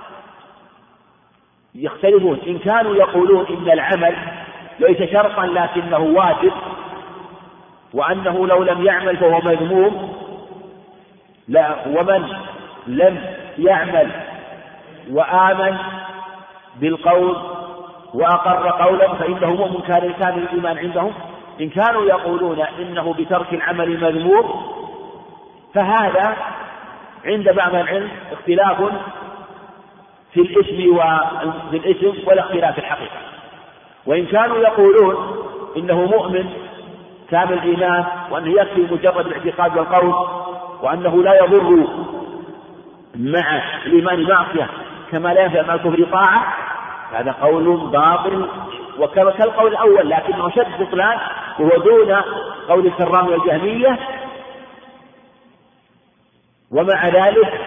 يختلفون، إن كانوا يقولون إن العمل ليس شرطا لكنه واجب، وأنه لو لم يعمل فهو مذموم، لا، ومن لم يعمل وآمن بالقول وأقر قولا فإنه مؤمن كامل الإيمان عندهم. إن كانوا يقولون إنه بترك العمل مذموم، فهذا عند بعض العلم اختلاف في الاسم ولا اختلاف في الحقيقة. وإن كانوا يقولون إنه مؤمن كامل الإيمان وأنه يكفي مجرد الاعتقاد والقول وأنه لا يضر مع الإيمان معصية كما لا ينفع مع الكفر طاعة، هذا قول باطل وكالقول الأول لكنه شد بطلان وهو دون قول الكرام والجهمية. ومع ذلك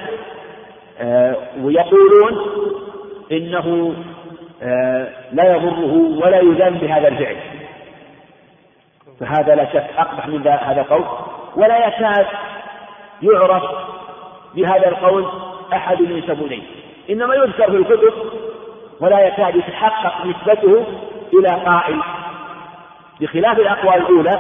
ويقولون إنه لا يضره ولا يذم بهذا الفعل، فهذا لا شك أقبح من هذا القول، ولا يكاد يعرف بهذا القول أحد ينسب إليه، إنما يذكر في الكتب ولا يكاد يتحقق نسبته إلى قائل، بخلاف الأقوال الأولى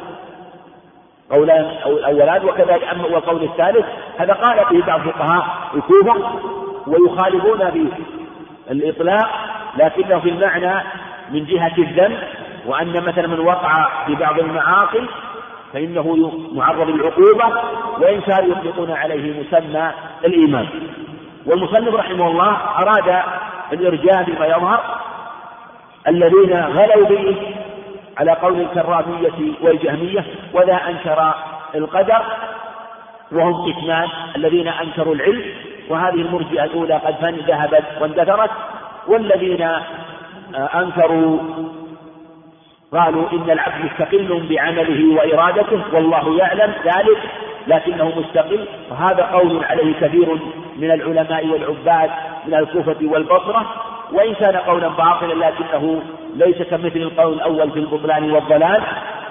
قولان أو الأولان. وكذلك أما والقول الثالث هذا قال به بعض فقهاء الكوفة ويخالفون به الإطلاق لكنه في المعنى من جهة الذم، وأن مثلا من وقع في بعض المعاصي فإنه معرض للعقوبة، وإن كانوا يطلقون عليه مسمى الإيمان. والمصنف رحمه الله أراد الإرجاء بما يظهر الذين غلوا به على قول الكرامية والجهمية ولا أنكر القدر، وهم قسمان: الذين أنكروا العلم وهذه المرجئة الأولى قد ذهبت واندثرت، والذين أنكروا قالوا إن العبد مستقل بعمله وإرادته والله يعلم ذلك لكنه مستقل، وهذا قول عليه كثير من العلماء والعباد من الكوفة والبصرة، وإن كان قولا باطلا لكنه ليس كمثل القول الأول في البطلان والضلال.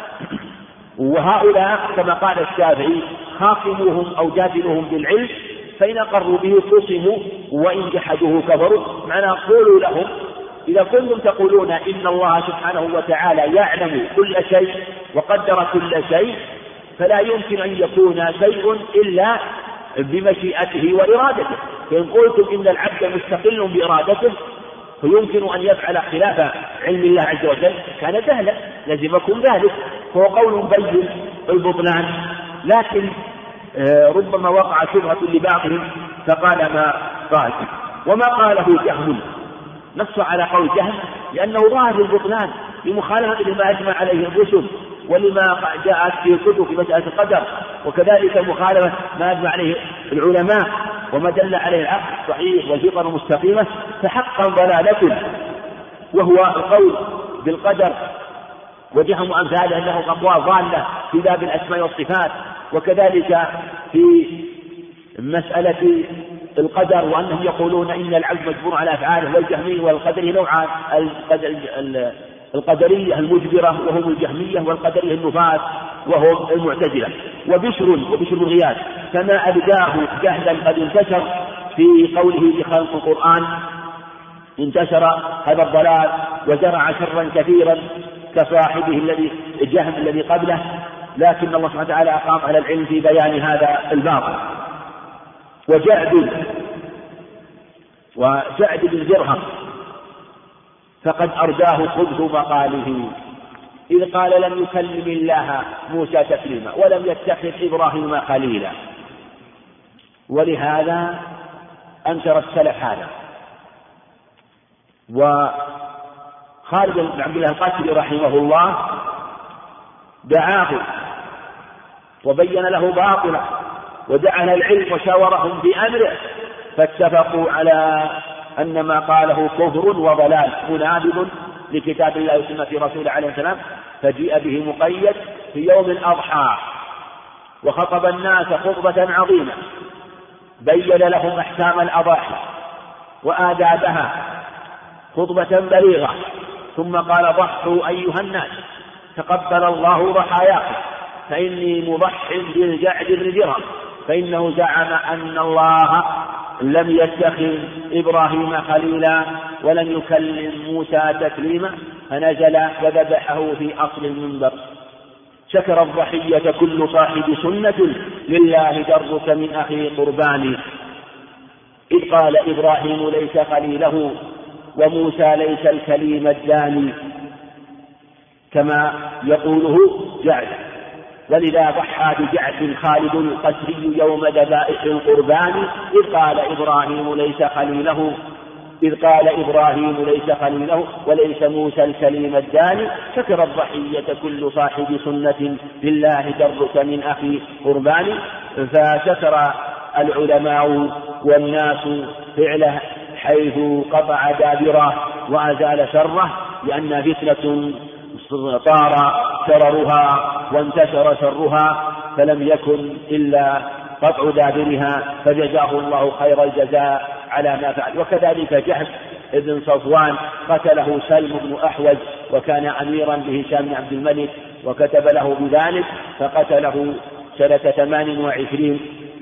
وهؤلاء كما قال الشافعي: خاصموهم أو جادلوهم بالعلم فإن أقروا به خصموا وإن جحدوه كفروا. معنى قولوا لهم: إذا كنتم تقولون إن الله سبحانه وتعالى يعلم كل شيء وقدر كل شيء فلا يمكن أن يكون شيء إلا بمشيئته وإرادته، فإن قلتم إن العبد مستقل بإرادته فيمكن أن يفعل خلاف علم الله عز وجل كان جهلا لزمكم ذلك، فهو قول بين البطلان، لكن ربما وقع شبهة لبعضهم فقال ما قال. وما قاله جهم نص على قول جهم لأنه ظاهر البطلان لمخالفة لما أجمع عليه الرسل ولما جاءت في الكتب في مسألة القدر، وكذلك مخالفة ما أجمع عليه العلماء وما دل عليه العقل الصحيح والفطر المستقيمة، فحقا ضلالة وهو القول بالقدر. وجهم أمثال أنه أقوال ضالة في باب الأسماء والصفات، وكذلك في مسألة القدر وأنهم يقولون إن العبد مجبور على أفعاله، والجهمية والقدرية نوعان: القدرية المجبرة وهم الجهمية، والقدرية النفاة وهم المعتزلة. وبشر الغياث كما أبداه جهلا قد انتشر في قوله بخلق القرآن، انتشر هذا الضلال وزرع شرا كثيرا كصاحبه الذي جهم الذي قبله، لكن الله سبحانه وتعالى أقام على العلم في بيان هذا الباطل. وجعد بن درهم فقد أرداه خبث مقاله إذ قال لم يكلم الله موسى تكليما ولم يتخذ إبراهيم خليلا. ولهذا أنكر السلف هذا. وخالد بن عبد الله القاسري رحمه الله دعاه وبين له باطلا ودعا أهل العلم وشاورهم في أمره، فاتفقوا على أن ما قاله كفر وضلال منابذ لكتاب الله وسنة رسوله عليه السلام، فجيء به مقيد في يوم الأضحى وخطب الناس خطبة عظيمة بين لهم أحكام الأضاحي وآدابها خطبة بليغة، ثم قال: ضحوا أيها الناس تقبل الله ضحاياكم فإني مضح بالجعد بن درهم فإنه زعم أن الله لم يتخذ إبراهيم خليلا ولم يكلم موسى تكليما، فنزل وذبحه في أصل المنبر. شكر الضحية كل صاحب سنة لله درك من أخي قرباني، إذ قال إبراهيم ليس خليله وموسى ليس الكليم الداني كما يقوله جعد. ولذا ضحى بجعد خالد القسري يوم ذبائح القربان، إذ قال إبراهيم ليس خليله إذ قال إبراهيم ليس خليله وليس موسى الكليم الداني شكر الضحية كل صاحب سنة لله درك من أخي قربان. فشكر العلماء والناس فعله حيث قطع دابره وأزال شره، لأن فتنة طار شررها وانتشر شرها فلم يكن إلا قطع دابرها، فجزاه الله خير الجزاء على ما فعل. وكذلك جهش بن صفوان قتله سلم بن أحوج، وكان أميرا بهشام بن عبد الملك وكتب له بذلك فقتله سنة 28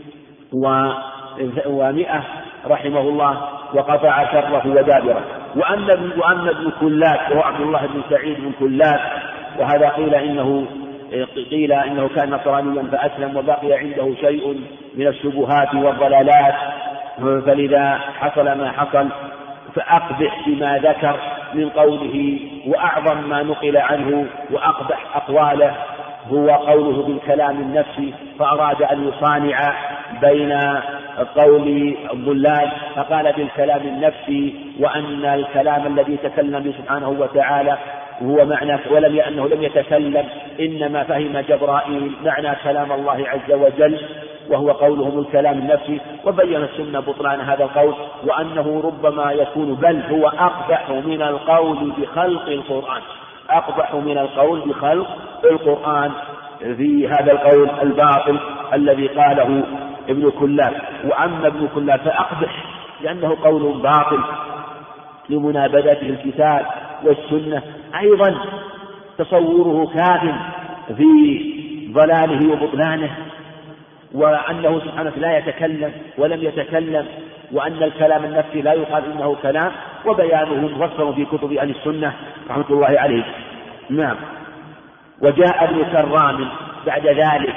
و100 رحمه الله وقطع شره ودابره. وأما ابن كلاب وهو عبد الله بن سعيد بن كلاب، وهذا قيل إنه كان نصرانيا فأسلم وبقي عنده شيء من الشبهات والضلالات، فلذا حصل ما حصل. فأقبح بما ذكر من قوله وأعظم ما نقل عنه وأقبح أقواله هو قوله بالكلام النفسي، فأراد أن يصانع بين قول الضلال فقال بالكلام النفسي، وأن الكلام الذي تكلم به سبحانه وتعالى هو معنى لأنه لم يتكلم، إنما فهم جبرائيل معنى كلام الله عز وجل وهو قولهم الكلام النفسي. وبين السنة بطلان هذا القول، وأنه ربما يكون بل هو أقبح من القول بخلق القرآن، أقبح من القول بخلق القرآن في هذا القول الباطل الذي قاله ابن كلاب. وأما ابن كلاب فأقبح لأنه قول باطل لمنابذته الكتاب والسنة، أيضا تصوره كاف في ضلاله وبطلانه، وأنه سبحانه لا يتكلم ولم يتكلم، وأن الكلام النفسي لا يقال إنه كلام، وبيانه مفصل في كتب أهل السنة رحمة الله عليه. نعم. وجاء ابن كرام بعد ذلك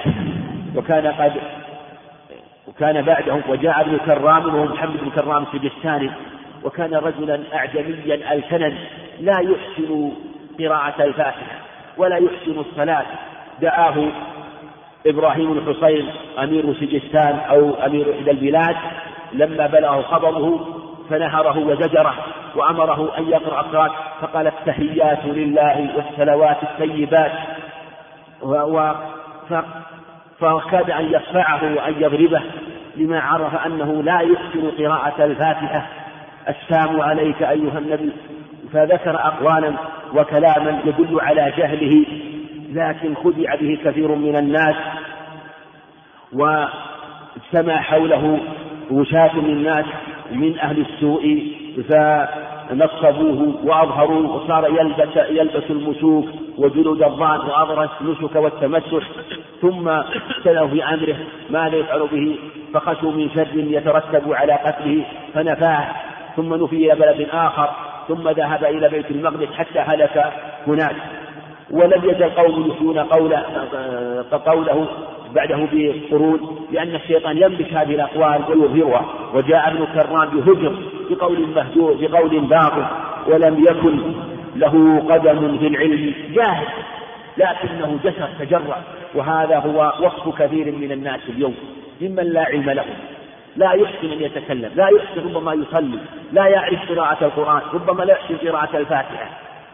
وكان بعدهم، وجاء ابن كرام وهو محمد بن كرام السجستاني، وكان رجلا أعجميا الكنن لا يحسن قراءة الفاتحة ولا يحسن الصلاة. دعاه إبراهيم الحصين أمير سجستان أو أمير إحدى البلاد لما بلغه خبره فنهره وزجره وأمره أن يقرأ الصلاة، فقال التحيات لله والصلوات الطيبات، فكاد أن يصفعه وأن يضربه لما عرف أنه لا يحسن قراءة الفاتحة. السلام عليك أيها النبي. فذكر أقوالا وكلاما يدل على جهله، لكن خدع به كثير من الناس، واجتمع حوله وشاة من الناس من أهل السوء فنصبوه وأظهروا، وصار يلبس المسوك وجلود الضان وأظهر النسك والتمسح، ثم ابتلوا في أمره ماذا يفعل به، فخشوا من شر يترتب على قتله فنفاه، ثم نفي إلى بلد آخر، ثم ذهب إلى بيت المقدس حتى هلك هناك. ولم يزل قوم يحيون قوله بعده بقرون، لأن الشيطان يملك هذه الأقوال ويظهرها. وجاء ابن كرام بهجر بقول مهجور بقول باطل، ولم يكن له قدم في العلم، جاهل لكنه جسر تجرع. وهذا هو وصف كثير من الناس اليوم ممن لا علم له، لا يحسن أن يتكلم، لا يحسن ربما يصلي، لا يعرف قراءة القرآن، ربما لا يحسن قراءة الفاتحة،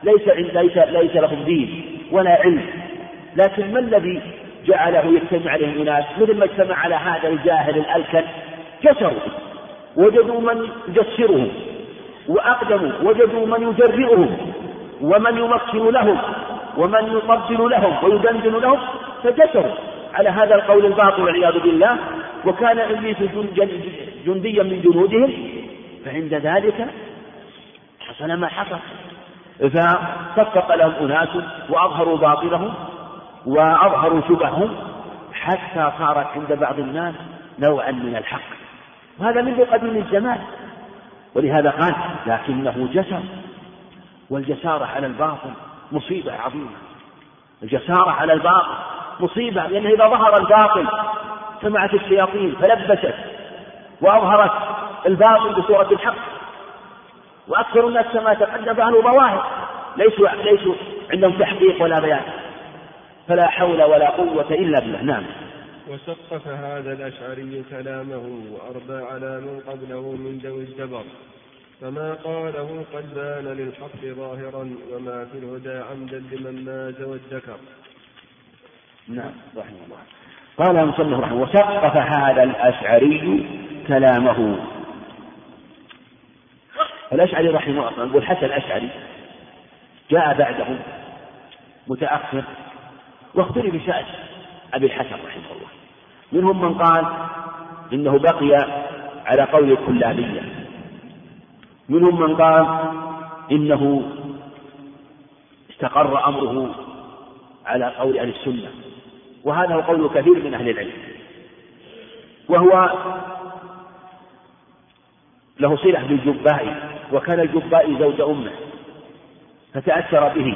ليس لهم دين ولا علم. لكن ما الذي جعله يجتمع عليه الناس؟ مثل ما اجتمع على هذا الجاهل الألكن جسروا، وجدوا من يجسرهم، وأقدموا وجدوا من يجرئهم ومن يمكن لهم ومن يطبل لهم ويدندن لهم، فجسروا على هذا القول الباطل والعياذ بالله. وكان إبليس جنديا من جنودهم، فعند ذلك حصل ما حصل، فصفق لهم أناس وأظهروا باطلهم وأظهروا شبههم، حتى صارت عند بعض الناس نوعا من الحق، وهذا منذ قديم الزمان. ولهذا قال لكنه جسر، والجسارة على الباطل مصيبة عظيمة. الجسارة على الباطل مصيبة، لأنه إذا ظهر الباطل سمعت الشياطين فلبست وأظهرت الباطل بصورة الحق، وأكثر الناس كما تقدم أهل ظواهر ليسوا عندهم تحقيق ولا بيان، فلا حول ولا قوة إلا بالله. نعم. وسقف هذا الأشعري كلامه وأربى على من قبله من ذوي الزبر، فما قاله قد بان للحق ظاهرا وما في الهدى عمدا لمن ماز وادكر. نعم رحمه الله. قال المصنف رحمه وسقف هذا الأشعري كلامه. الأشعري رحمه الله أبو الحسن الأشعري جاء بعده متأخر، واختلف بشأن أبي الحسن رحمه الله. منهم من قال إنه بقي على قول الكلابية، منهم من قال إنه استقر أمره على قول أهل السنة، وهذا هو قول كثير من أهل العلم، وهو له صلة بالجبائي، وكان الجبائي زوج أمه فتأثر به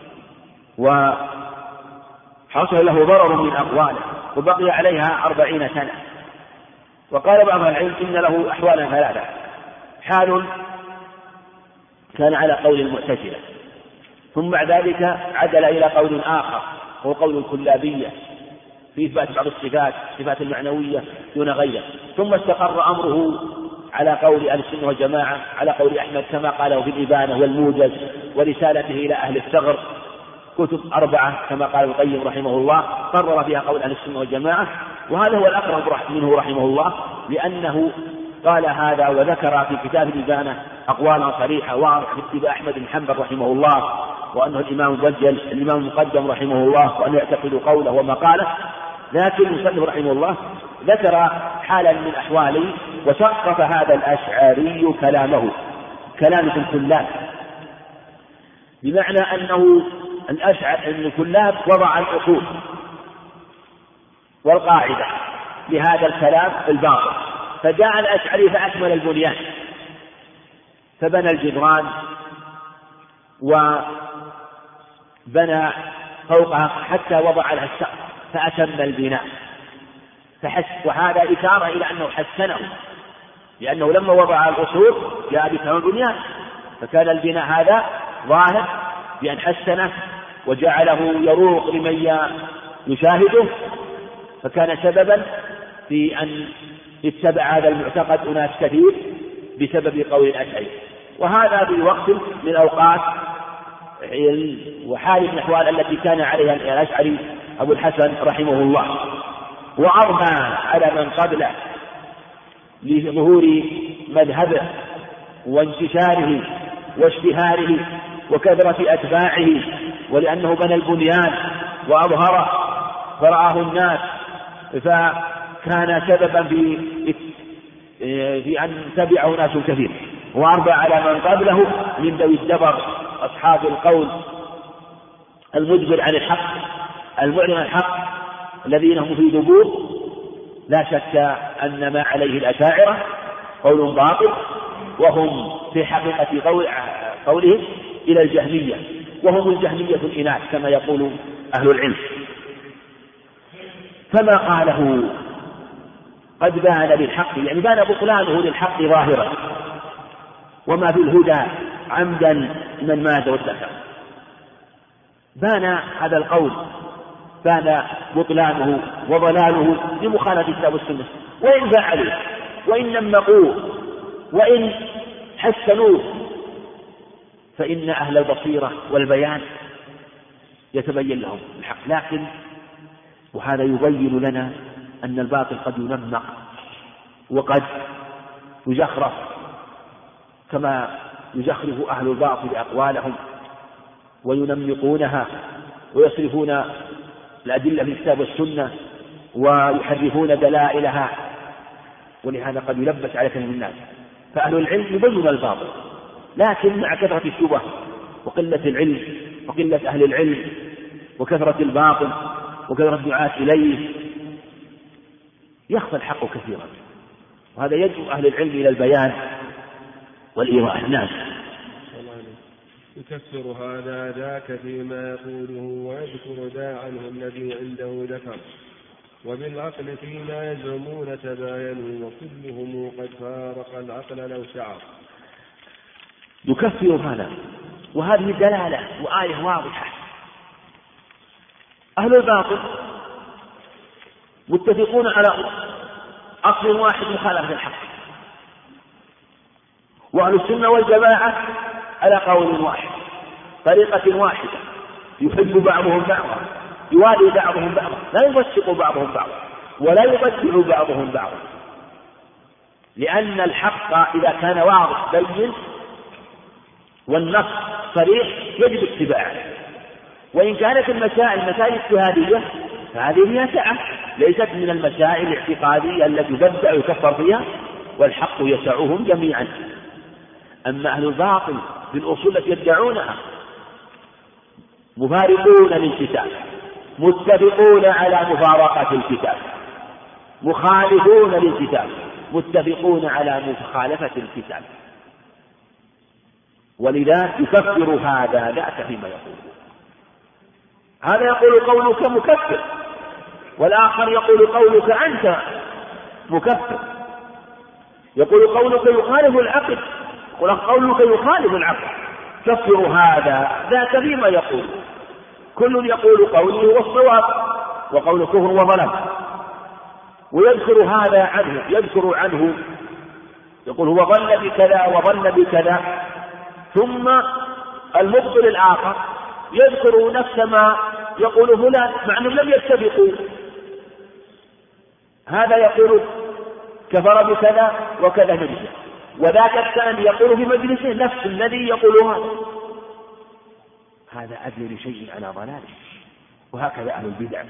وحصل له ضرر من أقواله وبقي عليها 40 سنة. وقال بعض العلم إن له أحوالا 3: حال كان على قول المعتزلة، ثم بعد ذلك عدل إلى قول آخر هو قول الكلابية في إثبات بعض الصفات المعنوية دون غيره، ثم استقر أمره على قول أهل السنة والجماعة على قول أحمد كما قاله في الإبانة والموجز ورسالته إلى أهل الثغر، كتب 4 كما قال ابن القيم رحمه الله قرر فيها قول أهل السنة والجماعة. وهذا هو الأقرب منه رحمه الله، لأنه قال هذا وذكر في كتاب الإبانة أقوالا صريحة واضحة باتباع أحمد بن حنبل رحمه الله، وأنه الإمام المبجل الإمام المقدم رحمه الله، وأنه يعتقد قوله ومقاله. لكن المصنف رحمه الله ذكر حالا من أحواله وسقف هذا الأشعري كلامه كلام الكلاب، بمعنى أنه أن الكلاب وضع الأصول والقاعدة لهذا الكلام الباطل، فجاء الأشعري فأكمل البنيان، فبنى الجدران وبنى فوقها حتى وضع لها السقف فأتم البناء وهذا إشارة إلى أنه حسنه، لأنه لما وضع الأصول جاء بكمال البنيان، فكان البناء هذا ظاهر بأن حسنه وجعله يروق لمن يشاهده، فكان سببا في أن اتبع هذا المعتقد أناس كثير بسبب قول الأشعري. وهذا في وقت من الأوقات وحال من الأحوال التي كان عليها الأشعري أبو الحسن رحمه الله، وأرمى على من قبله لظهور مذهبه وانتشاره واشتهاره وكثرة أتباعه، ولأنه بنى البنيان وأظهره فرآه الناس، فكان سببا في أن تبعه ناس كثير. وأربى على من قبله من ذوي الدبر أصحاب القول المدبر عن الحق المعلن عن الحق الذين هم في دبور. لا شك أن ما عليه الأشاعرة قول باطل، وهم في حقيقة قولهم إلى الجهمية، وهم الجهمية الإناث كما يقول أهل العلم. فما قاله قد بان للحق، يعني بان بطلانه للحق ظاهرا، وما في الهدى عمدا من مات واتقى. بان هذا القول، بان بطلانه وضلاله لمخالفة الكتاب والسنة، وإن فعلوا وإن نمقوه وإن حسنوه فإن أهل البصيرة والبيان يتبين لهم الحق. لكن وهذا يبين لنا أن الباطل قد ينمق وقد يزخرف كما يزخرف أهل الباطل أقوالهم وينمقونها ويصرفون الأدلة في الكتاب والسنة ويحرفون دلائلها، ولهذا قد يلبس على كثير من الناس. فأهل العلم يبين الباطل، لكن مع كثرة الشبه وقلة العلم وقلة أهل العلم وكثرة الباطل وكثرة الدعاة إليه يخفى الحق كثيرا، وهذا يدعو أهل العلم إلى البيان والإيضاح. الناس يكفر هذا ذاك فيما يقوله ويذكر داعا الذي عنده ذكر، وبالعقل فيما يزعمون تباينوا، وكلهم قد فارق العقل لو شعر. يكفر هذا، وهذه دلالة وآية واضحة. أهل الباطل متفقون على أصل واحد مخالفة الحق، وأهل السنة والجماعة على قول واحد، طريقة واحدة، يحب بعضهم بعضا، يوالي بعضهم بعضا، لا يفسق بعضهم بعضا ولا يبدع بعضهم بعضا، لأن الحق إذا كان واضح بين والنص صريح يجب اتباعه. وإن كانت المسائل مسائل اجتهادية فهذه فيها سعة، ليست من المسائل الاعتقادية التي يبدع ويكفر فيها، والحق يسعهم جميعا. أما أهل الباطل بالأصول التي يدعونها مفارقون للكتاب، متفقون على مفارقة الكتاب، مخالفون للكتاب، متفقون على مخالفة الكتاب، ولذا يكفر هذا ذاك فيما يقول. هذا يقول قولك مكفر، والآخر يقول قولك أنت مكفر، يقول قولك يخالف العقل، يقول قولك يخالف العقل، كفر هذا ذاك فيما يقول. كل يقول قولي هو الصواب وقول كفر وظلم، ويذكر هذا عنه، يذكر عنه يقول هو ظن بكذا وظن بكذا، ثم المبطل الآخر يذكر نفس ما يقول فلان مع أنهم لم يتفقوا. هذا يقول كفر بكذا وكذا مجلس، وذاك الثاني يقول في مجلسه نفس الذي يقولها. هذا أدل لشيء على ضلاله، وهكذا أهل البدع.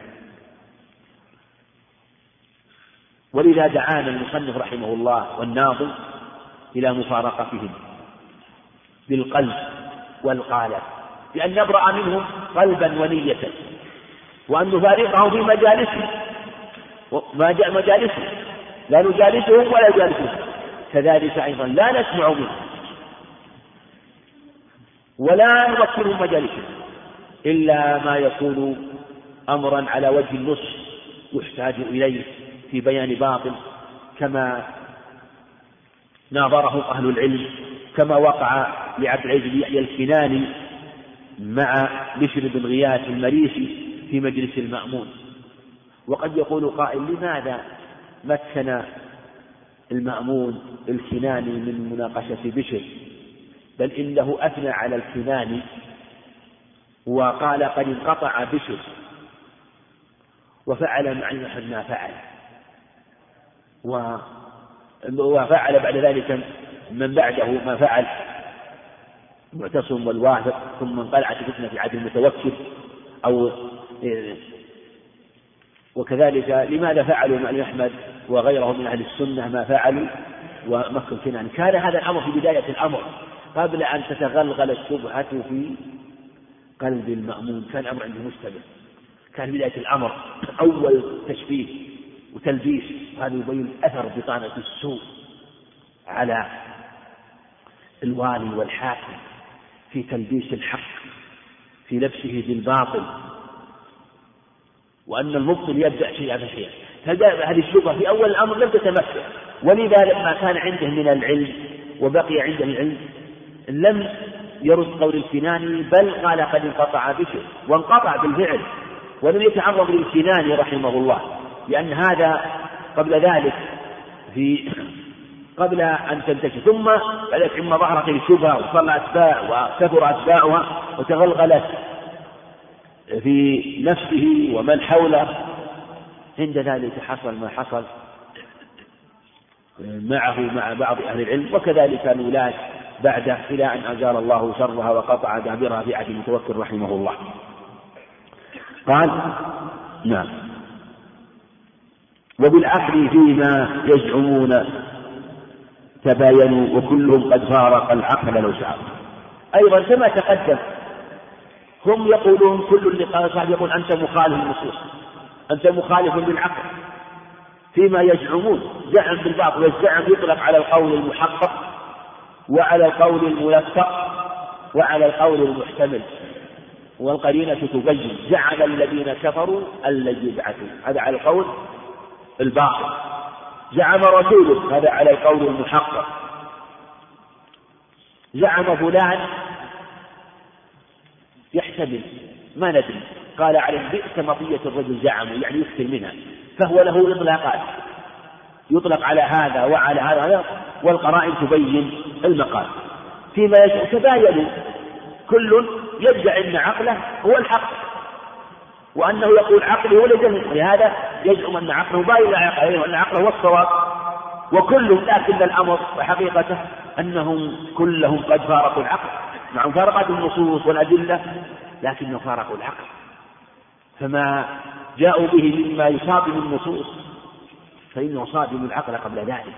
ولذا دعانا المصنف رحمه الله والناظم إلى مفارقتهم بالقلب والقالب، بأن نبرأ منهم قلبا ونية، وأن نفارقهم في مجالسهم، لا نجالسهم ولا يجالسهم، كذلك أيضا لا نسمع منهم ولا نذكرهم مجالسهم إلا ما يكون أمرا على وجه النصح يحتاج إليه في بيان باطل، كما ناظره أهل العلم، كما وقع لعبد العزيز بن يحيى الكناني مع بشر بن غياث المريسي في مجلس المأمون. وقد يقول قائل لماذا مكن المأمون الكناني من مناقشة بشر، بل إنه أثنى على الكناني وقال قد انقطع بشر وفعل مع أحد ما فعل، وفعل بعد ذلك من بعده ما فعل المعتصم والواثق، ثم انقلعت فتنة في عهد المتوكل وكذلك لماذا فعلوا مع أحمد وغيره من أهل السنة ما فعلوا ومكن كنان. كان هذا الأمر في بداية الأمر قبل أن تتغلغل الشبهة في قلب المأمون، كان الأمر عنده مشتبه، كان بداية الأمر أول تشبيه وتلبيس، هذا يبين أثر بطانة السوء على الوالي والحاكم في تلبيس الحق، في لبسه بالباطل، وأن المبطل يبدأ شيئا فشيئا. هذه الشبهة في أول الأمر لم تتمثل، ولذا لما كان عنده من العلم وبقي عنده العلم لم يرد قول الكناني، بل قال قد انقطع بشر، وانقطع بالفعل، ولم يتعرض للكناني رحمه الله، لأن هذا قبل ذلك قبل أن تنتشر، ثم بعد ثم ظهرت الشبهة وصار أتباع وكثر أتباعها وتغلغلت في نفسه ومن حوله، عند ذلك حصل ما حصل معه مع بعض أهل العلم، وكذلك الولاة بعده، إلى أن أزال الله شرها وقطع دابرها في عهد المتوكل رحمه الله. قال نعم وبالعقل فيما يزعمون تباينوا وكلهم قد فارق العقل لو شاء. أيضا كما تقدم هم يقولون كل اللي قال صاحب يقول أنت مخالف للنصوص، أنت مخالف للعقل فيما يزعمون، زعم بالباطل، والزعم يطلق على القول المحقق وعلى القول الملفق وعلى القول المحتمل، والقرينة تبين زعم الذين كفروا أن لن يبعثوا، هذا على القول الباطل، زعم رسوله هذا على القول المحقق، زعم فلان يحتمل ما ندري، قال عليه بئس مطية الرجل زعمه، يعني يكثر منها، فهو له إطلاقات، يطلق على هذا وعلى هذا، والقرائن تبين المقال. فيما تباينوا كل يدعي أن عقله هو الحق، وأنه يقول عقله هو الجهل، ولهذا يزعم أن عقله باين عليه وأن عقله هو الصواب، وكلهم، لكن الأمر وحقيقته أنهم كلهم قد فارقوا العقل مع مفارقة النصوص والأدلة، لكنهم فارقوا العقل. فما جاءوا به مما يصادم النصوص فإنه صادم العقل قبل ذلك.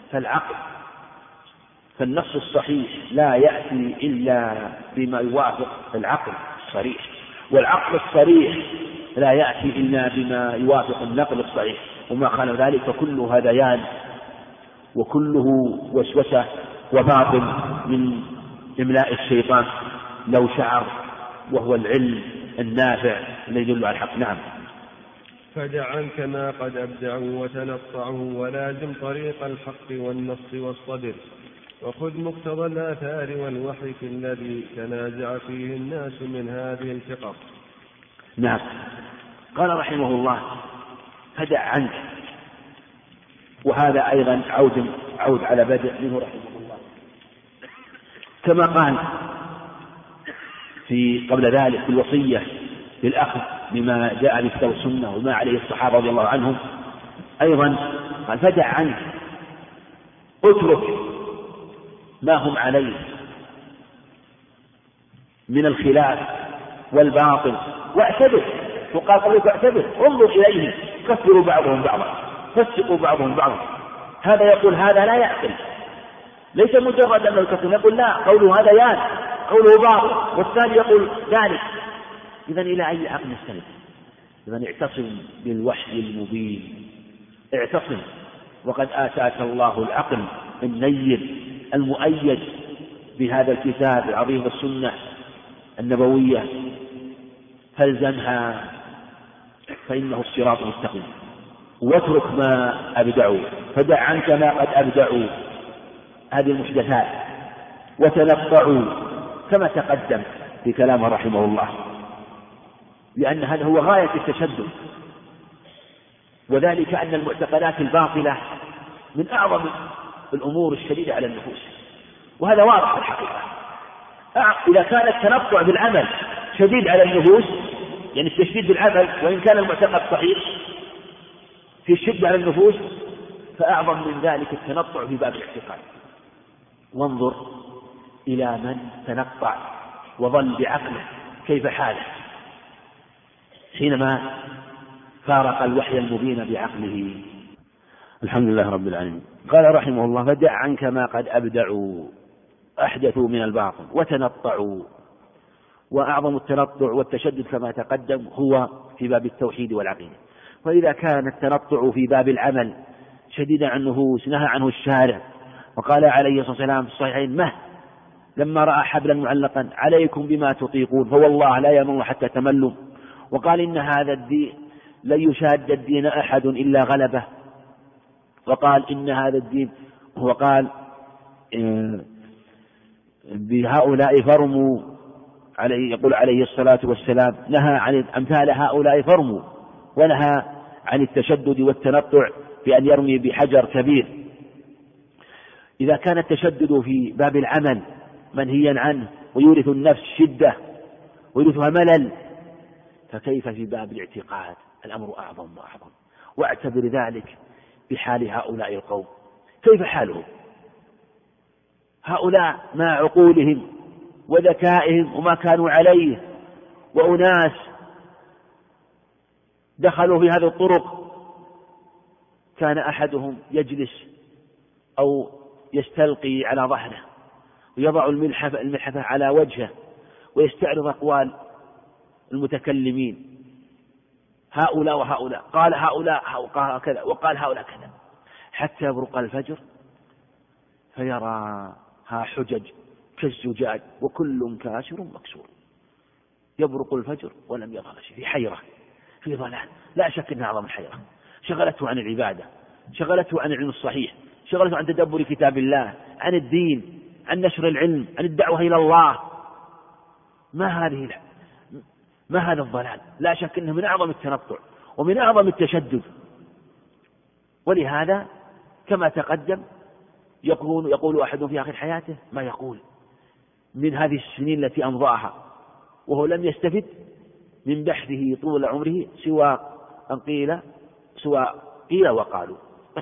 فالنص الصحيح لا يأتي إلا بما يوافق العقل الصريح، والعقل الصريح لا يأتي إلا بما يوافق النقل الصحيح، وما خالف ذلك فكله هذيان وكله وسوسة وباطل من إملاء الشيطان لو شعر، وهو العلم النافع الذي يدل على الحق. نعم. فدع عنك ما قد أبدعوا وتنطعوا، ولازم طريق الحق والنص والصدر، وخذ مقتضى الآثار والوحي في الذي تنازع فيه الناس من هذه الفقر. نعم. قال رحمه الله: فدع عنك، وهذا أيضا عود على بدء منه رحمه الله، كما قال في قبل ذلك في الوصية بالأخذ بما جاء في كتاب السنة وما عليه الصحابة رضي الله عنهم، أيضا قال: فدع عنك، اترك ما هم عليه من الخلاف والباطل، واعتبر، وقال قبلك اعتبر، انظر إليه، كفروا بعضهم بعضا، فسقوا بعضهم بعضا. هذا يقول هذا لا يعقل، ليس مجرد أنه يكفر، يقول لا، قوله هذا يان، قوله باطل، والثاني يقول ذلك. إذن إلى أي عقل نستند؟ إذن اعتصم بالوحي المبين، اعتصم، وقد آتاك الله العقل النير المؤيد بهذا الكتاب العظيم والسنة النبوية، فالزمها فإنه الصراط المستقيم. واترك ما أبدعوا، فدع عنك ما قد أبدعوا، هذه المحدثات، وتنطعوا كما تقدم في كلامه رحمه الله، لأن هذا هو غاية التشدد، وذلك أن المعتقدات الباطلة من أعظم الأمور الشديدة على النفوس، وهذا واضح في الحقيقة. إذا كان التنطع بالعمل شديد على النفوس، يعني التشديد بالعمل، وإن كان المعتقد صحيح في الشدة على النفوس، فأعظم من ذلك التنطع في باب الاعتقاد. وانظر إلى من تنطع وظل بعقله كيف حاله حينما فارق الوحي المبين بعقله. الحمد لله رب العالمين. قال رحمه الله: فدع عنك ما قد أبدعوا، أحدثوا من الباطل وتنطعوا. وأعظم التنطع والتشدد كما تقدم هو في باب التوحيد والعقيدة. وإذا كان التنطع في باب العمل شديدا عن النفوس نهى عنه الشارع، وقال عليه الصلاة والسلام في الصحيحين لما رأى حبلا معلقا: عليكم بما تطيقون فوالله لا يمل حتى تملوا. وقال: إن هذا الدين لن يشاد الدين أحد إلا غلبه. وقال: إن هذا الدين، وقال: بهؤلاء فرموا، يقول عليه الصلاة والسلام نهى عن أمثال هؤلاء فرموا، ونهى عن التشدد والتنطع بأن يرمي بحجر كبير. إذا كان التشدد في باب العمل منهيا عنه ويورث النفس شدة ويورثها ملل، فكيف في باب الاعتقاد؟ الأمر أعظم وأعظم. واعتبر ذلك بحال هؤلاء القوم، كيف حالهم؟ هؤلاء مع عقولهم وذكائهم وما كانوا عليه، وأناس دخلوا في هذه الطرق، كان أحدهم يجلس أو يستلقي على ظهره ويضع الملحفة على وجهه ويستعرض أقوال المتكلمين، هؤلاء وهؤلاء، قال هؤلاء وقال كذا وقال هؤلاء كذا، حتى يبرق الفجر فيراها حجج كالزجاج وكل كاشر مكسور. يبرق الفجر ولم يظهر شيء، في حيرة، في ضلال. لا شك أنها أعظم الحيرة، شغلته عن العبادة، شغلته عن العلم الصحيح، شغلته عن تدبر كتاب الله، عن الدين، عن نشر العلم، عن الدعوة إلى الله. ما هذا الضلال؟ لا شك أنه من أعظم التنطع ومن أعظم التشدد. ولهذا كما تقدم يقول أحد في آخر حياته ما يقول من هذه السنين التي أمضاها وهو لم يستفد من بحثه طول عمره سوى قيل وقالوا بس،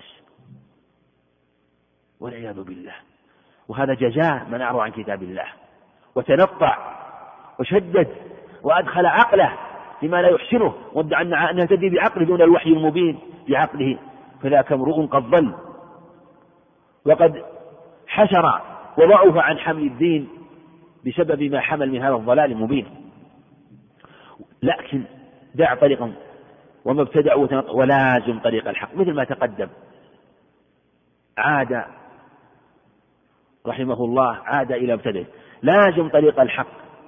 والعياذ بالله. وهذا جزاء من أعرض عن كتاب الله وتنطع وشدد وأدخل عقله فيما لا يحسنه وادعى أنها تدري بعقله دون الوحي المبين بعقله، فذاك امرؤ قد ضل وقد حشر وضعف عن حمل الدين بسبب ما حمل من هذا الضلال المبين. لكن دع طريقا وما ابتدعوا ولازم طريق الحق، مثل ما تقدم. عاد رحمه الله إلى ابتدأ لازم طريق الحق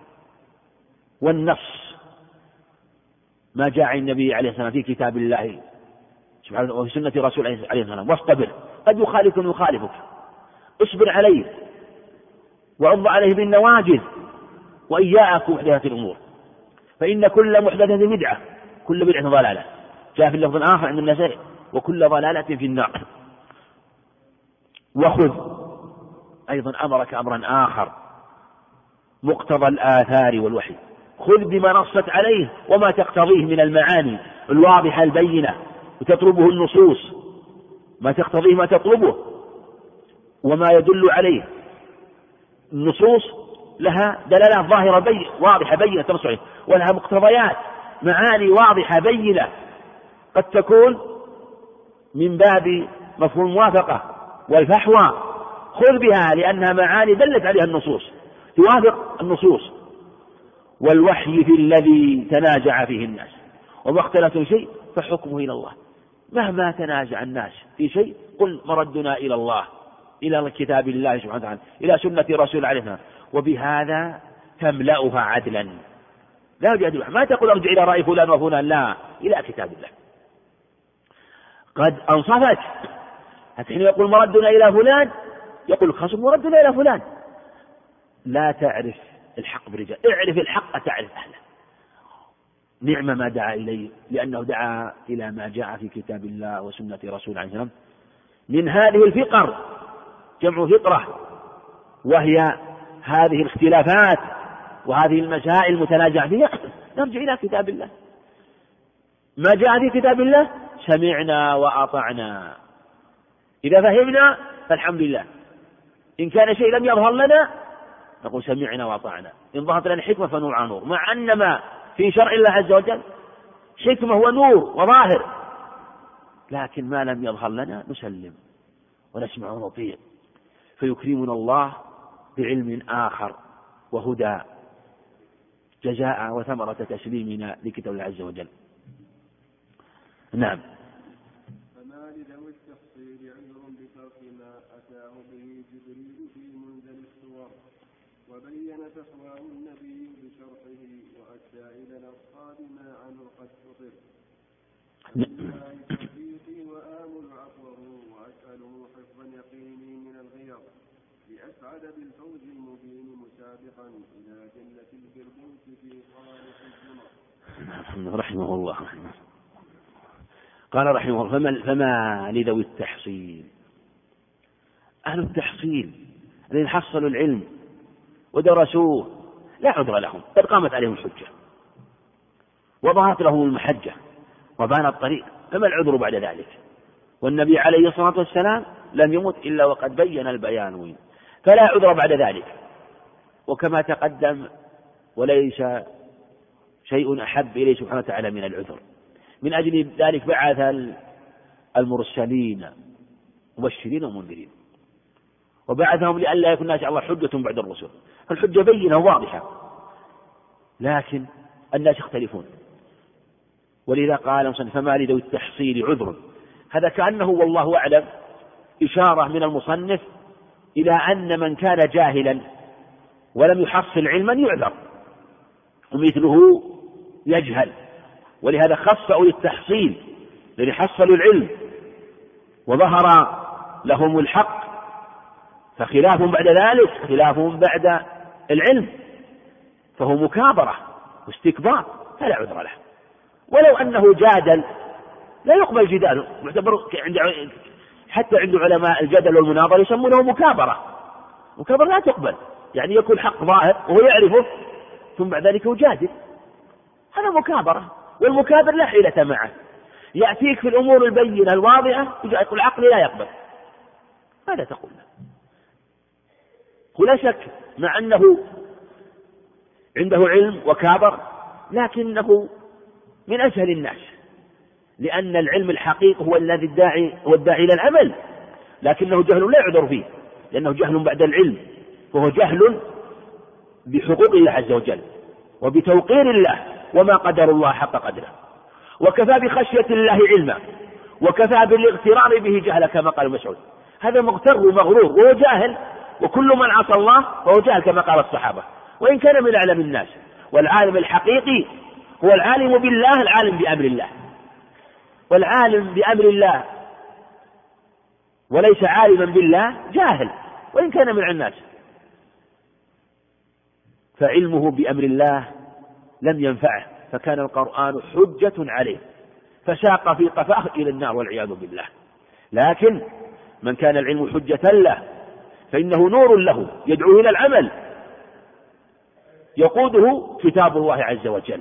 والنص ما جاء عن النبي عليه الصلاة والسلام في كتاب الله سبحانه وفي سنة رسول عليه الصلاة والسلام، واصطبر، قد يخالفك اصبر عليه وعض عليه بالنواجذ، وإياكم محدثات الأمور فإن كل محدثة بدعة كل بدعة ضلالة. جاء في اللفظ آخر عند النسائي وكل ضلالة في النار. وخذ أيضا أمرك أمرا آخر مقتضى الآثار والوحي، خذ بما نصت عليه وما تقتضيه من المعاني الواضحة البينة وتطلبه النصوص، ما تقتضيه ما تطلبه وما يدل عليه. النصوص لها دلالات ظاهرة واضحة بينة تنص عليه، ولها مقتضيات معاني واضحة بينة قد تكون من باب مفهوم الموافقة والفحوى، خذ بها لأنها معاني دلت عليها النصوص توافق النصوص. والوحي في الذي تنازع فيه الناس وما اختلفتم شيء فحكمه إلى الله. مهما تنازع الناس في شيء قل مردنا إلى الله، إلى كتاب الله سبحانه وتعالى، إلى سنة رسول عليه الصلاة والسلام، وبهذا تملأها عدلا. لا يجادل، ما تقول ارجع إلى رأي فلان وفلان، لا، إلى كتاب الله. قد أنصفت حين يقول مردنا إلى فلان يقول خصم مردنا إلى فلان. لا تعرف الحق برجال، اعرف الحق تعرف أهله. نعم ما دعا إليه لأنه دعا إلى ما جاء في كتاب الله وسنة رسول عليه السلام من هذه الفقر، جمع فقرة، وهي هذه الاختلافات وهذه المسائل المتنازع فيها. نرجع إلى كتاب الله، ما جاء في كتاب الله سمعنا وأطعنا، إذا فهمنا فالحمد لله، إن كان شيء لم يظهر لنا نقول سمعنا وأطعنا، إن ظهرت لنا حكمة فنور عن نور، مع أن ما في شرع الله عز وجل حكمة هو نور وظاهر، لكن ما لم يظهر لنا نسلم ونسمع ونطيع، فيكرمنا الله بعلم آخر وهدى جزاء وثمرة تسليمنا لكتاب الله عز وجل. نعم. فما لذوي التفصيل عذر بترك ما أتاه به جبريل في منزل الصور، وبين تقواه النبي بشرحه، وأدى إلى الأصحاب ما عنه قد فطر. توفيقي وآمل عفوه، وأسأله حفظا يقيني من الغير، لأسعد بالفوز المبين مسابقا إلى جنة الفردوس في خالق الزمر. رحمه الله. قال رحمه الله فما لذوي التحصيل، أهل التحصيل الذين حصلوا العلم ودرسوه لا عذر لهم، قد قامت عليهم الحجة وظهرت لهم المحجة وبان الطريق، فما العذر بعد ذلك؟ والنبي عليه الصلاة والسلام لم يمت إلا وقد بين البيان، فلا عذر بعد ذلك. وكما تقدم وليس شيء أحب إليه سبحانه وتعالى من العذر، من أجل ذلك بعث المرسلين مبشرين ومنذرين، وبعثهم لئلا يكون الناس على الله حجة بعد الرسل، فالحجة بينة واضحة، لكن الناس يختلفون. ولذا قال فما لذوي التحصيل عذر، هذا كأنه والله أعلم إشارة من المصنف إلى أن من كان جاهلا ولم يحصل علما يعذر، ومثله يجهل. ولهذا خص أولي التحصيل الذين حصلوا العلم وظهر لهم الحق، فخلافهم بعد ذلك خلافهم بعد العلم، فهو مكابرة واستكبار، فلا عذر له. ولو أنه جادل لا يقبل جداله، معتبر حتى عند علماء الجدل والمناظرة يسمونه مكابرة. مكابرة لا تقبل، يعني يكون حق ظاهر وهو يعرفه ثم بعد ذلك يجادل، هذا مكابرة. والمكابر لا حيلة معه، يأتيك في الأمور البينة الواضحة يقول عقلي لا يقبل، ماذا تقول له؟ ولا شك مع أنه عنده علم وكابر لكنه من أسهل الناس، لأن العلم الحقيقي هو الذي الداعي إلى العمل، لكنه جهل لا يعذر فيه، لأنه جهل بعد العلم، فهو جهل بحقوق الله عز وجل وبتوقير الله وما قدر الله حق قدره، وكفى بخشية الله علما وكفى بالاغترار به جهلا كما قال مسعود. هذا مغتر ومغرور وهو جاهل، وكل من عصى الله فهو جاهل كما قال الصحابة وإن كان من أعلم الناس. والعالم الحقيقي هو العالم بالله العالم بأمر الله، والعالم بأمر الله وليس عالما بالله جاهل وإن كان من الناس. فعلمه بأمر الله لم ينفعه، فكان القرآن حجة عليه فساق في قفاه إلى النار والعياذ بالله. لكن من كان العلم حجة له فإنه نور له يدعو إلى العمل، يقوده كتاب الله عز وجل.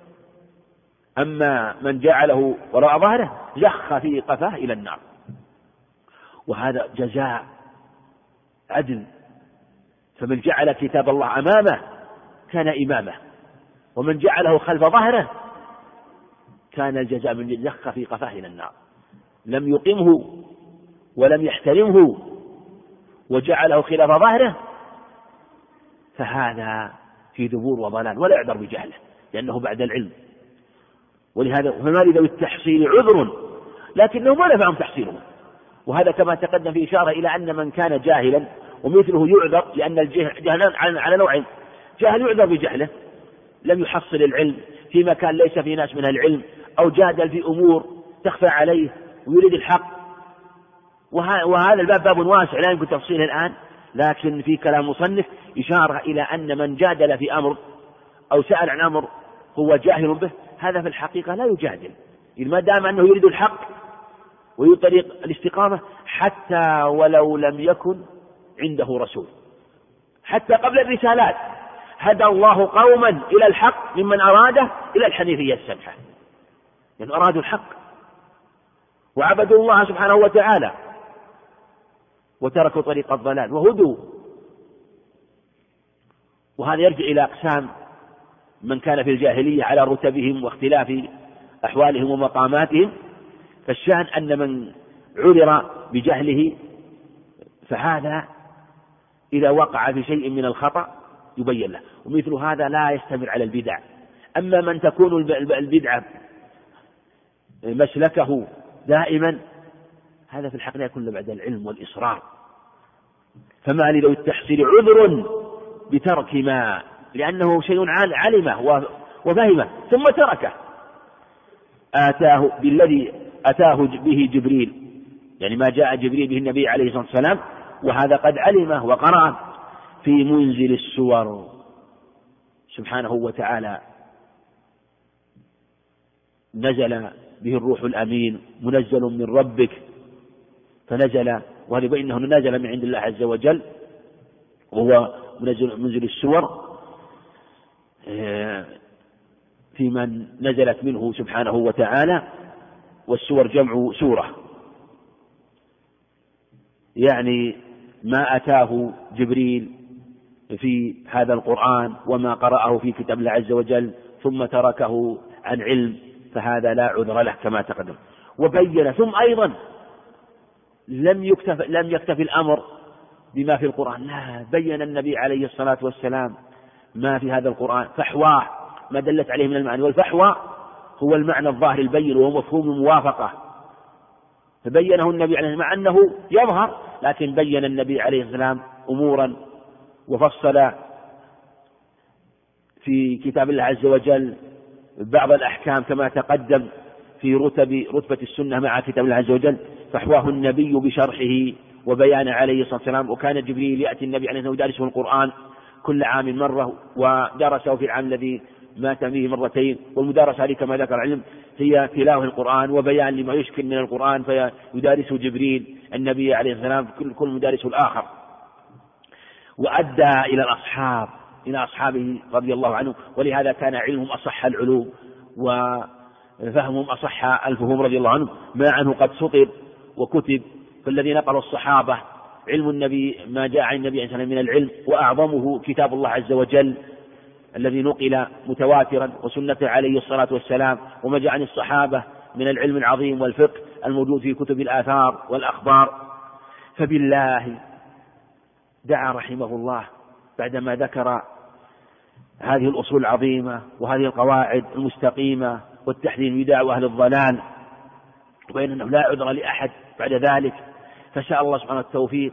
أما من جعله وراء ظهره زخ في قفاه إلى النار، وهذا جزاء عدل. فمن جعل كتاب الله أمامه كان إمامه، ومن جعله خلف ظهره كان الجزاء من زخ في قفاه إلى النار، لم يقمه ولم يحترمه وجعله خلاف ظهره، فهذا في دبور وضلال ولا يعذر بجهله لأنه بعد العلم. ولهذا فما لذوي التحصيل عذر لكنه ما نفعهم تحصيله. وهذا كما تقدم في إشارة إلى أن من كان جاهلا ومثله يعذر، لأن الجهل على نوعين: جاهل يعذر بجهله لم يحصل العلم في مكان ليس في ناس من العلم، أو جادل في أمور تخفى عليه ويريد الحق، وهذا الباب باب واسع لا يمكن تفصيله الآن، لكن في كلام مصنف إشارة إلى أن من جادل في أمر أو سأل عن أمر هو جاهل به، هذا في الحقيقة لا يجادل، إذ ما دام أنه يريد الحق ويريد طريق الاستقامة، حتى ولو لم يكن عنده رسول. حتى قبل الرسالات هدى الله قوما إلى الحق ممن أراده إلى الحنيفية السمحة، يعني أرادوا الحق وعبدوا الله سبحانه وتعالى وتركوا طريق الضلال وهدوا. وهذا يرجع إلى أقسام من كان في الجاهلية على رتبهم واختلاف أحوالهم ومقاماتهم. فالشأن أن من عذر بجهله فهذا إذا وقع في شيء من الخطأ يبين له، ومثل هذا لا يستمر على البدع. أما من تكون البدعة مسلكه دائما هذا في الحقيقة يكون بعد العلم والإصرار. فما لذوي التحصيل عذر بترك ما، لأنه شيء علمه وفهمه ثم تركه، آتاه بالذي أتاه به جبريل، يعني ما جاء جبريل به النبي عليه الصلاة والسلام، وهذا قد علمه وقرأه في منزل السور سبحانه وتعالى، نزل به الروح الأمين منزل من ربك، فنزل، وهذا بأنه نزل من عند الله عز وجل، وهو منزل السور في من نزلت منه سبحانه وتعالى. والسور جمع سورة، يعني ما أتاه جبريل في هذا القرآن وما قرأه في كتاب الله عز وجل ثم تركه عن علم فهذا لا عذر له كما تقدم. وبين ثم أيضا لم يكتف الأمر بما في القرآن، لا، بين النبي عليه الصلاة والسلام ما في هذا القرآن فحواه ما دلت عليه من المعنى، والفحوى هو المعنى الظاهر البين وهو مفهوم الموافقة، فبينه النبي عليه مع أنه يظهر، لكن بين النبي عليه السلام أمورا وفصل في كتاب الله عز وجل بعض الأحكام كما تقدم في رتبة السنة مع كتاب الله عز وجل، فحواه النبي بشرحه وبيان عليه الصلاة والسلام. وكان جبريل يأتي النبي عليه الصلاة والسلام يدارسه القرآن كل عام مرة، ودرسه في العام الذي مات فيه مرتين. والمدارسة هذه كما ذكر العلم هي تلاوة القرآن وبيان لما يشكل من القرآن، فيدارسه جبريل النبي عليه السلام كل مدارسه الآخر. وأدى إلى أصحابه رضي الله عنه، ولهذا كان علمهم أصح العلوم وفهمهم أصح الفهوم رضي الله عنه، ما عنه قد سطر وكتب. فالذي نقل الصحابة علم النبي ما جاء عن النبي عليه الصلاة والسلام من العلم، وأعظمه كتاب الله عز وجل الذي نقل متواترا، وسنته عليه الصلاة والسلام، وما جاء عن الصحابة من العلم العظيم والفقه الموجود في كتب الآثار والأخبار. فبالله دعا رحمه الله بعدما ذكر هذه الأصول العظيمة وهذه القواعد المستقيمة والتحذير من بدع أهل الضلال، وبين أنه لا عذر لأحد بعد ذلك، فسأل الله سبحانه التوفيق.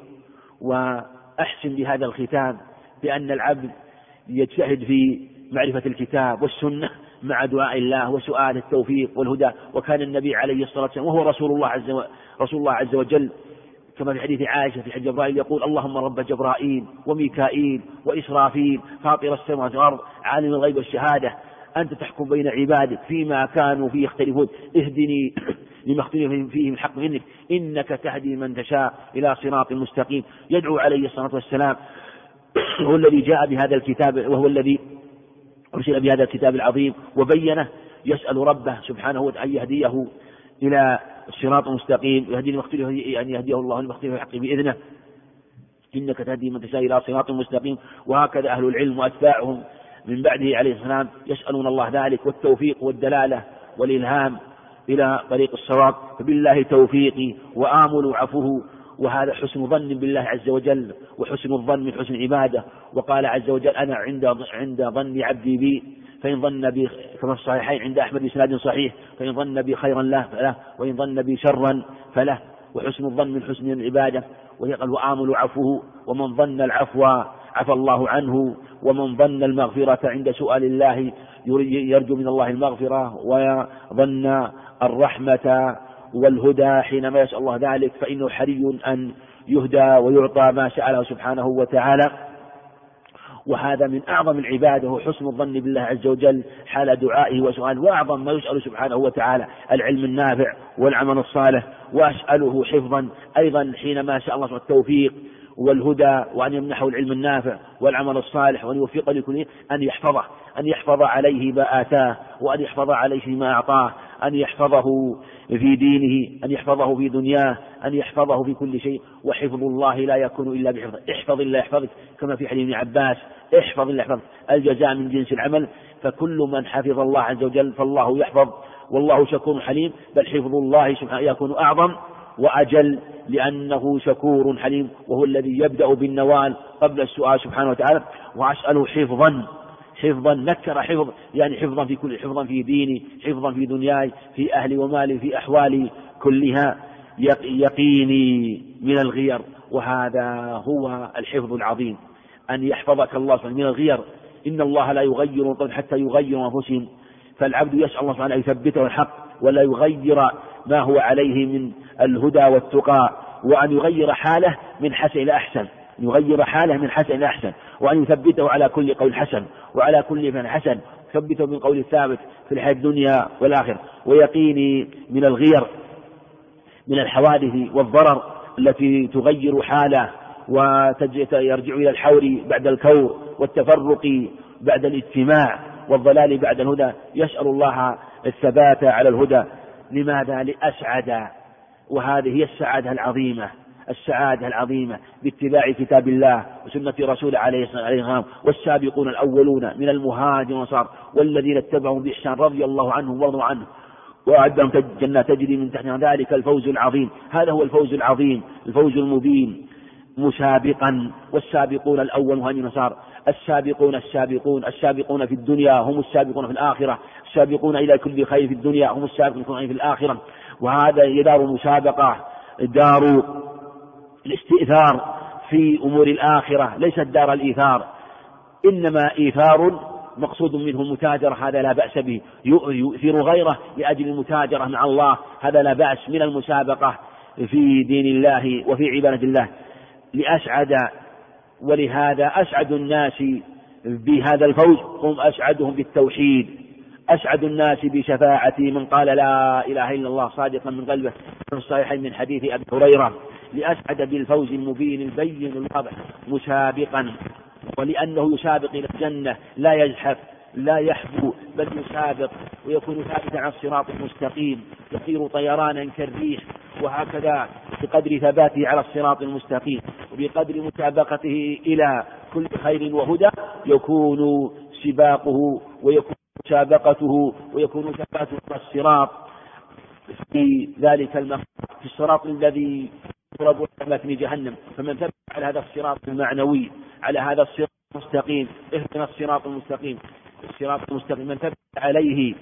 وأحسن بهذا الختام بأن العبد يجتهد في معرفة الكتاب والسنة مع دعاء الله وسؤال التوفيق والهدى. وكان النبي عليه الصلاة والسلام وهو رسول الله عز وجل كما في حديث عائشة في حديث جبرائيل يقول: اللهم رب جبرائيل وميكائيل وإسرافيل فاطر السماوات والأرض عالم الغيب والشهادة أنت تحكم بين عبادك فيما كانوا فيه يختلفون اهدني لما اختلف فيه من حق منك إنك تهدي من تشاء إلى صراط مستقيم. يدعو عليه الصلاة والسلام، هو الذي جاء بهذا الكتاب وهو الذي أرسل بهذا الكتاب العظيم وبينه، يسأل ربه سبحانه وتعالى أن يهديه إلى الصراط المستقيم، يهدي المختلف أن يهديه الله المختلف الحق بإذنه إنك تهدي من تشاء إلى صراط مستقيم. وهكذا أهل العلم وأتباعهم من بعده عليه السلام يسألون الله ذلك والتوفيق والدلالة والإلهام إلى طريق الصواب. فبالله توفيقي وآمل عفوه، وهذا حسن ظن بالله عز وجل، وحسن الظن من حسن عبادة. وقال عز وجل: أنا عند ظن عبدي بي فإن ظن بي، كما في الصحيحين عند أحمد بإسناد صحيح، فإن ظن بي خيرا له فله، وإن ظن بي شرا فله. وحسن الظن من حسن العبادة. ويقال: وآمل عفوه، ومن ظن العفو عفى الله عنه، ومن ظن المغفرة عند سؤال الله يرجو من الله المغفرة، وظن الرحمة والهدى حينما يسأل الله ذلك فإنه حري أن يهدى ويعطى ما سأله سبحانه وتعالى. وهذا من أعظم العبادة وحسن الظن بالله عز وجل حال دعائه وسؤاله. وأعظم ما يسأل سبحانه وتعالى العلم النافع والعمل الصالح. وأسأله حفظا أيضا حينما سأل الله التوفيق والهدى، وأن يمنحه العلم النافع والعمل الصالح، وأن يوفق لكل أن يحفظ عليه ما آتاه، وأن يحفظ عليه ما أعطاه، أن يحفظه في دينه، أن يحفظه في دنياه، أن يحفظه في كل شيء. وحفظ الله لا يكون إلا بحفظه. احفظ الله يحفظك، كما في حديث ابن عباس: احفظ الله يحفظك، الجزاء من جنس العمل. فكل من حفظ الله عز وجل فالله يحفظ، والله شكور حليم. بل حفظ الله سبحانه يكون أعظم وأجل لأنه شكور حليم، وهو الذي يبدأ بالنوال قبل السؤال سبحانه وتعالى. وأسأله حفظا نكر حفظ يعني حفظا في كل، حفظا في ديني، حفظا في دنياي، في أهلي ومالي، في أحوالي كلها، يقيني من الغير. وهذا هو الحفظ العظيم، أن يحفظك الله سبحانه من الغير. إن الله لا يغير حتى يغيروا أنفسهم. فالعبد يسأل الله سبحانه أن يثبته الحق ولا يغير ما هو عليه من الهدى والتقى، وأن يغير حاله من حسن إلى أحسن، وأن يثبته على كل قول حسن وعلى كل فعل حسن، ثبته من قول ثابت في الحياة الدنيا والآخرة. ويقيني من الغير من الحوادث والضرر التي تغير حاله ويرجع إلى الحور بعد الكور، والتفرق بعد الاجتماع، والضلال بعد الهدى. يسأل الله الثبات على الهدى. لماذا؟ لأسعد. وهذه هي السعادة العظيمة باتباع كتاب الله وسنة رسول عليه الصلاة والسلام. والسابقون الأولون من المهاجرين والأنصار والذين اتبعهم بإحسان رضي الله عنهم ورضوا عنه وأعدهم جنات تجري من تحتها ذلك الفوز العظيم. هذا هو الفوز العظيم، الفوز المبين. مسابقا، والسابقون الأول مهاجرين والأنصار، السابقون في الدنيا هم السابقون في الآخرة، السابقون إلى كل خير في الدنيا هم السابقون في الآخرة. وهذا دار مسابقة، دار الاستئثار في أمور الآخرة، ليست دار الإيثار. إنما إيثار مقصود منه المتاجرة، هذا لا بأس به، يؤثر غيره لأجل المتاجرة مع الله، هذا لا بأس من المسابقة في دين الله وفي عبادة الله. لأسعد ولهذا أسعد الناس بهذا الفوز هم أسعدهم بالتوحيد، أسعد الناس بشفاعتي من قال لا إله إلا الله صادقا من قلبه في الصحيحين من حديث أبي هريرة، لأسعد بالفوز المبين البين الواضح مسابقا، ولأنه يسابق إلى الجنة لا يزحف لا يحبو بل يسابق ويكون ثابتا على الصراط المستقيم، يطير طيرانا كالريح، وهكذا بقدر ثباته على الصراط المستقيم وبقدر مسابقته إلى كل خير وهدى يكون سباقه ويكون مسابقته ويكون ثباته على الصراط في ذلك المقام، في الصراط الذي يضرب على متن جهنم. فمن ثبت على هذا الصراط المعنوي على هذا الصراط المستقيم، اهدنا الصراط المستقيم، الصراط المستقيم، من ثبت عليه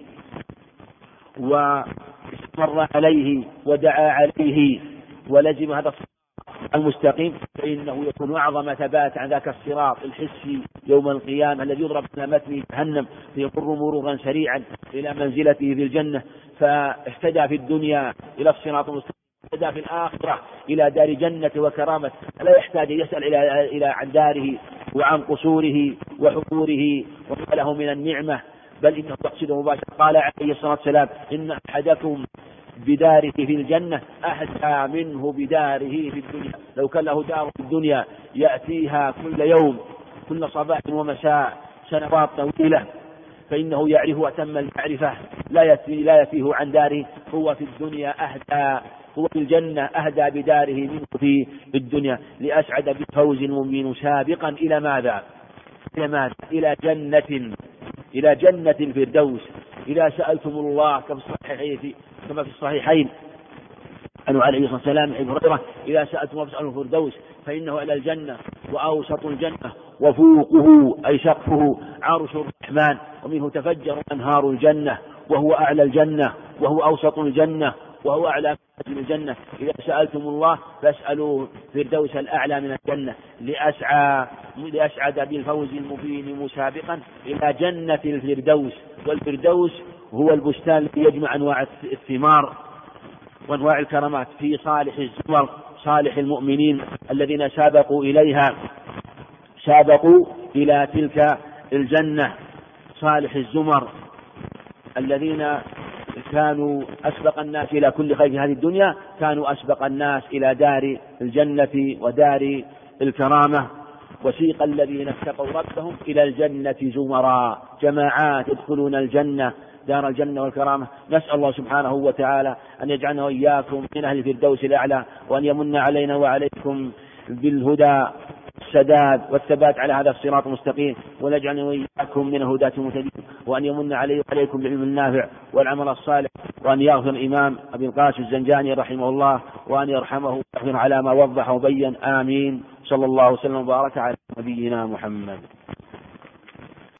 واستمر عليه ودعا عليه ولزم هذا الصراط المستقيم فإنه يكون أعظم ثبات عن ذاك الصراط الحسي يوم القيامة الذي يضرب على متن جهنم فيمر مرورا سريعا إلى منزلته في الجنة، فاهتدى في الدنيا إلى الصراط المستقيم، اهتدى في الآخرة إلى دار جنة وكرامة، لا يحتاج يسأل إلى عن داره وعن قصوره وحضوره وما له من النعمة، بل إنه يقصده مباشرة. قال عليه الصلاة والسلام إن أحدكم بداره في الجنة أهدى منه بداره في الدنيا، لو كان له دار في الدنيا يأتيها كل يوم كل صباح ومساء سنوات طويلة فإنه يعرف أتم المعرفة لا يفيه عن داره، هو في الدنيا أهدى، هو في الجنة أهدى بداره منه في الدنيا، لأسعد بالفوز المبين سابقا إلى ماذا؟ إلى جنة الفردوس. إذا سألتم الله كما في الصحيحين أنه عليه الصلاة والسلام ابن هريرة إذا سألتم فاسألوا الفردوس فإنه إلى الجنة وأوسط الجنة وفوقه أي سقفه عرش الرحمن ومنه تفجر أنهار الجنة وهو أعلى الجنة وهو أوسط الجنة وهو أعلى من الجنة. إذا سألتم الله فاسألوا الفردوس الأعلى من الجنة، لأسعد بالفوز المبين مسابقا إلى جنة الفردوس. والفردوس هو البستان الذي يجمع أنواع الثمار وأنواع الكرامات في صالح الزمر، صالح المؤمنين الذين سابقوا إلى تلك الجنة، صالح الزمر الذين كانوا أسبق الناس إلى كل خير في هذه الدنيا، كانوا أسبق الناس إلى دار الجنة ودار الكرامة. وسيق الذين اتقوا ربهم إلى الجنة زمرا، جماعات يدخلون الجنة دار الجنة والكرامة. نسأل الله سبحانه وتعالى أن يجعلنا وإياكم من أهل الفردوس الأعلى، وأن يمن علينا وعليكم بالهدى السداد والثبات على هذا الصراط المستقيم، ونجعلنا وإياكم من الهداة المهتدين، وأن يمن علي وعليكم بالعلم النافع والعمل الصالح، وأن يغفر الإمام أبي القاسم الزنجاني رحمه الله، وأن يرحمه ويغفر على ما وضح وبين، آمين. صلى الله وسلم وبارك على نبينا محمد.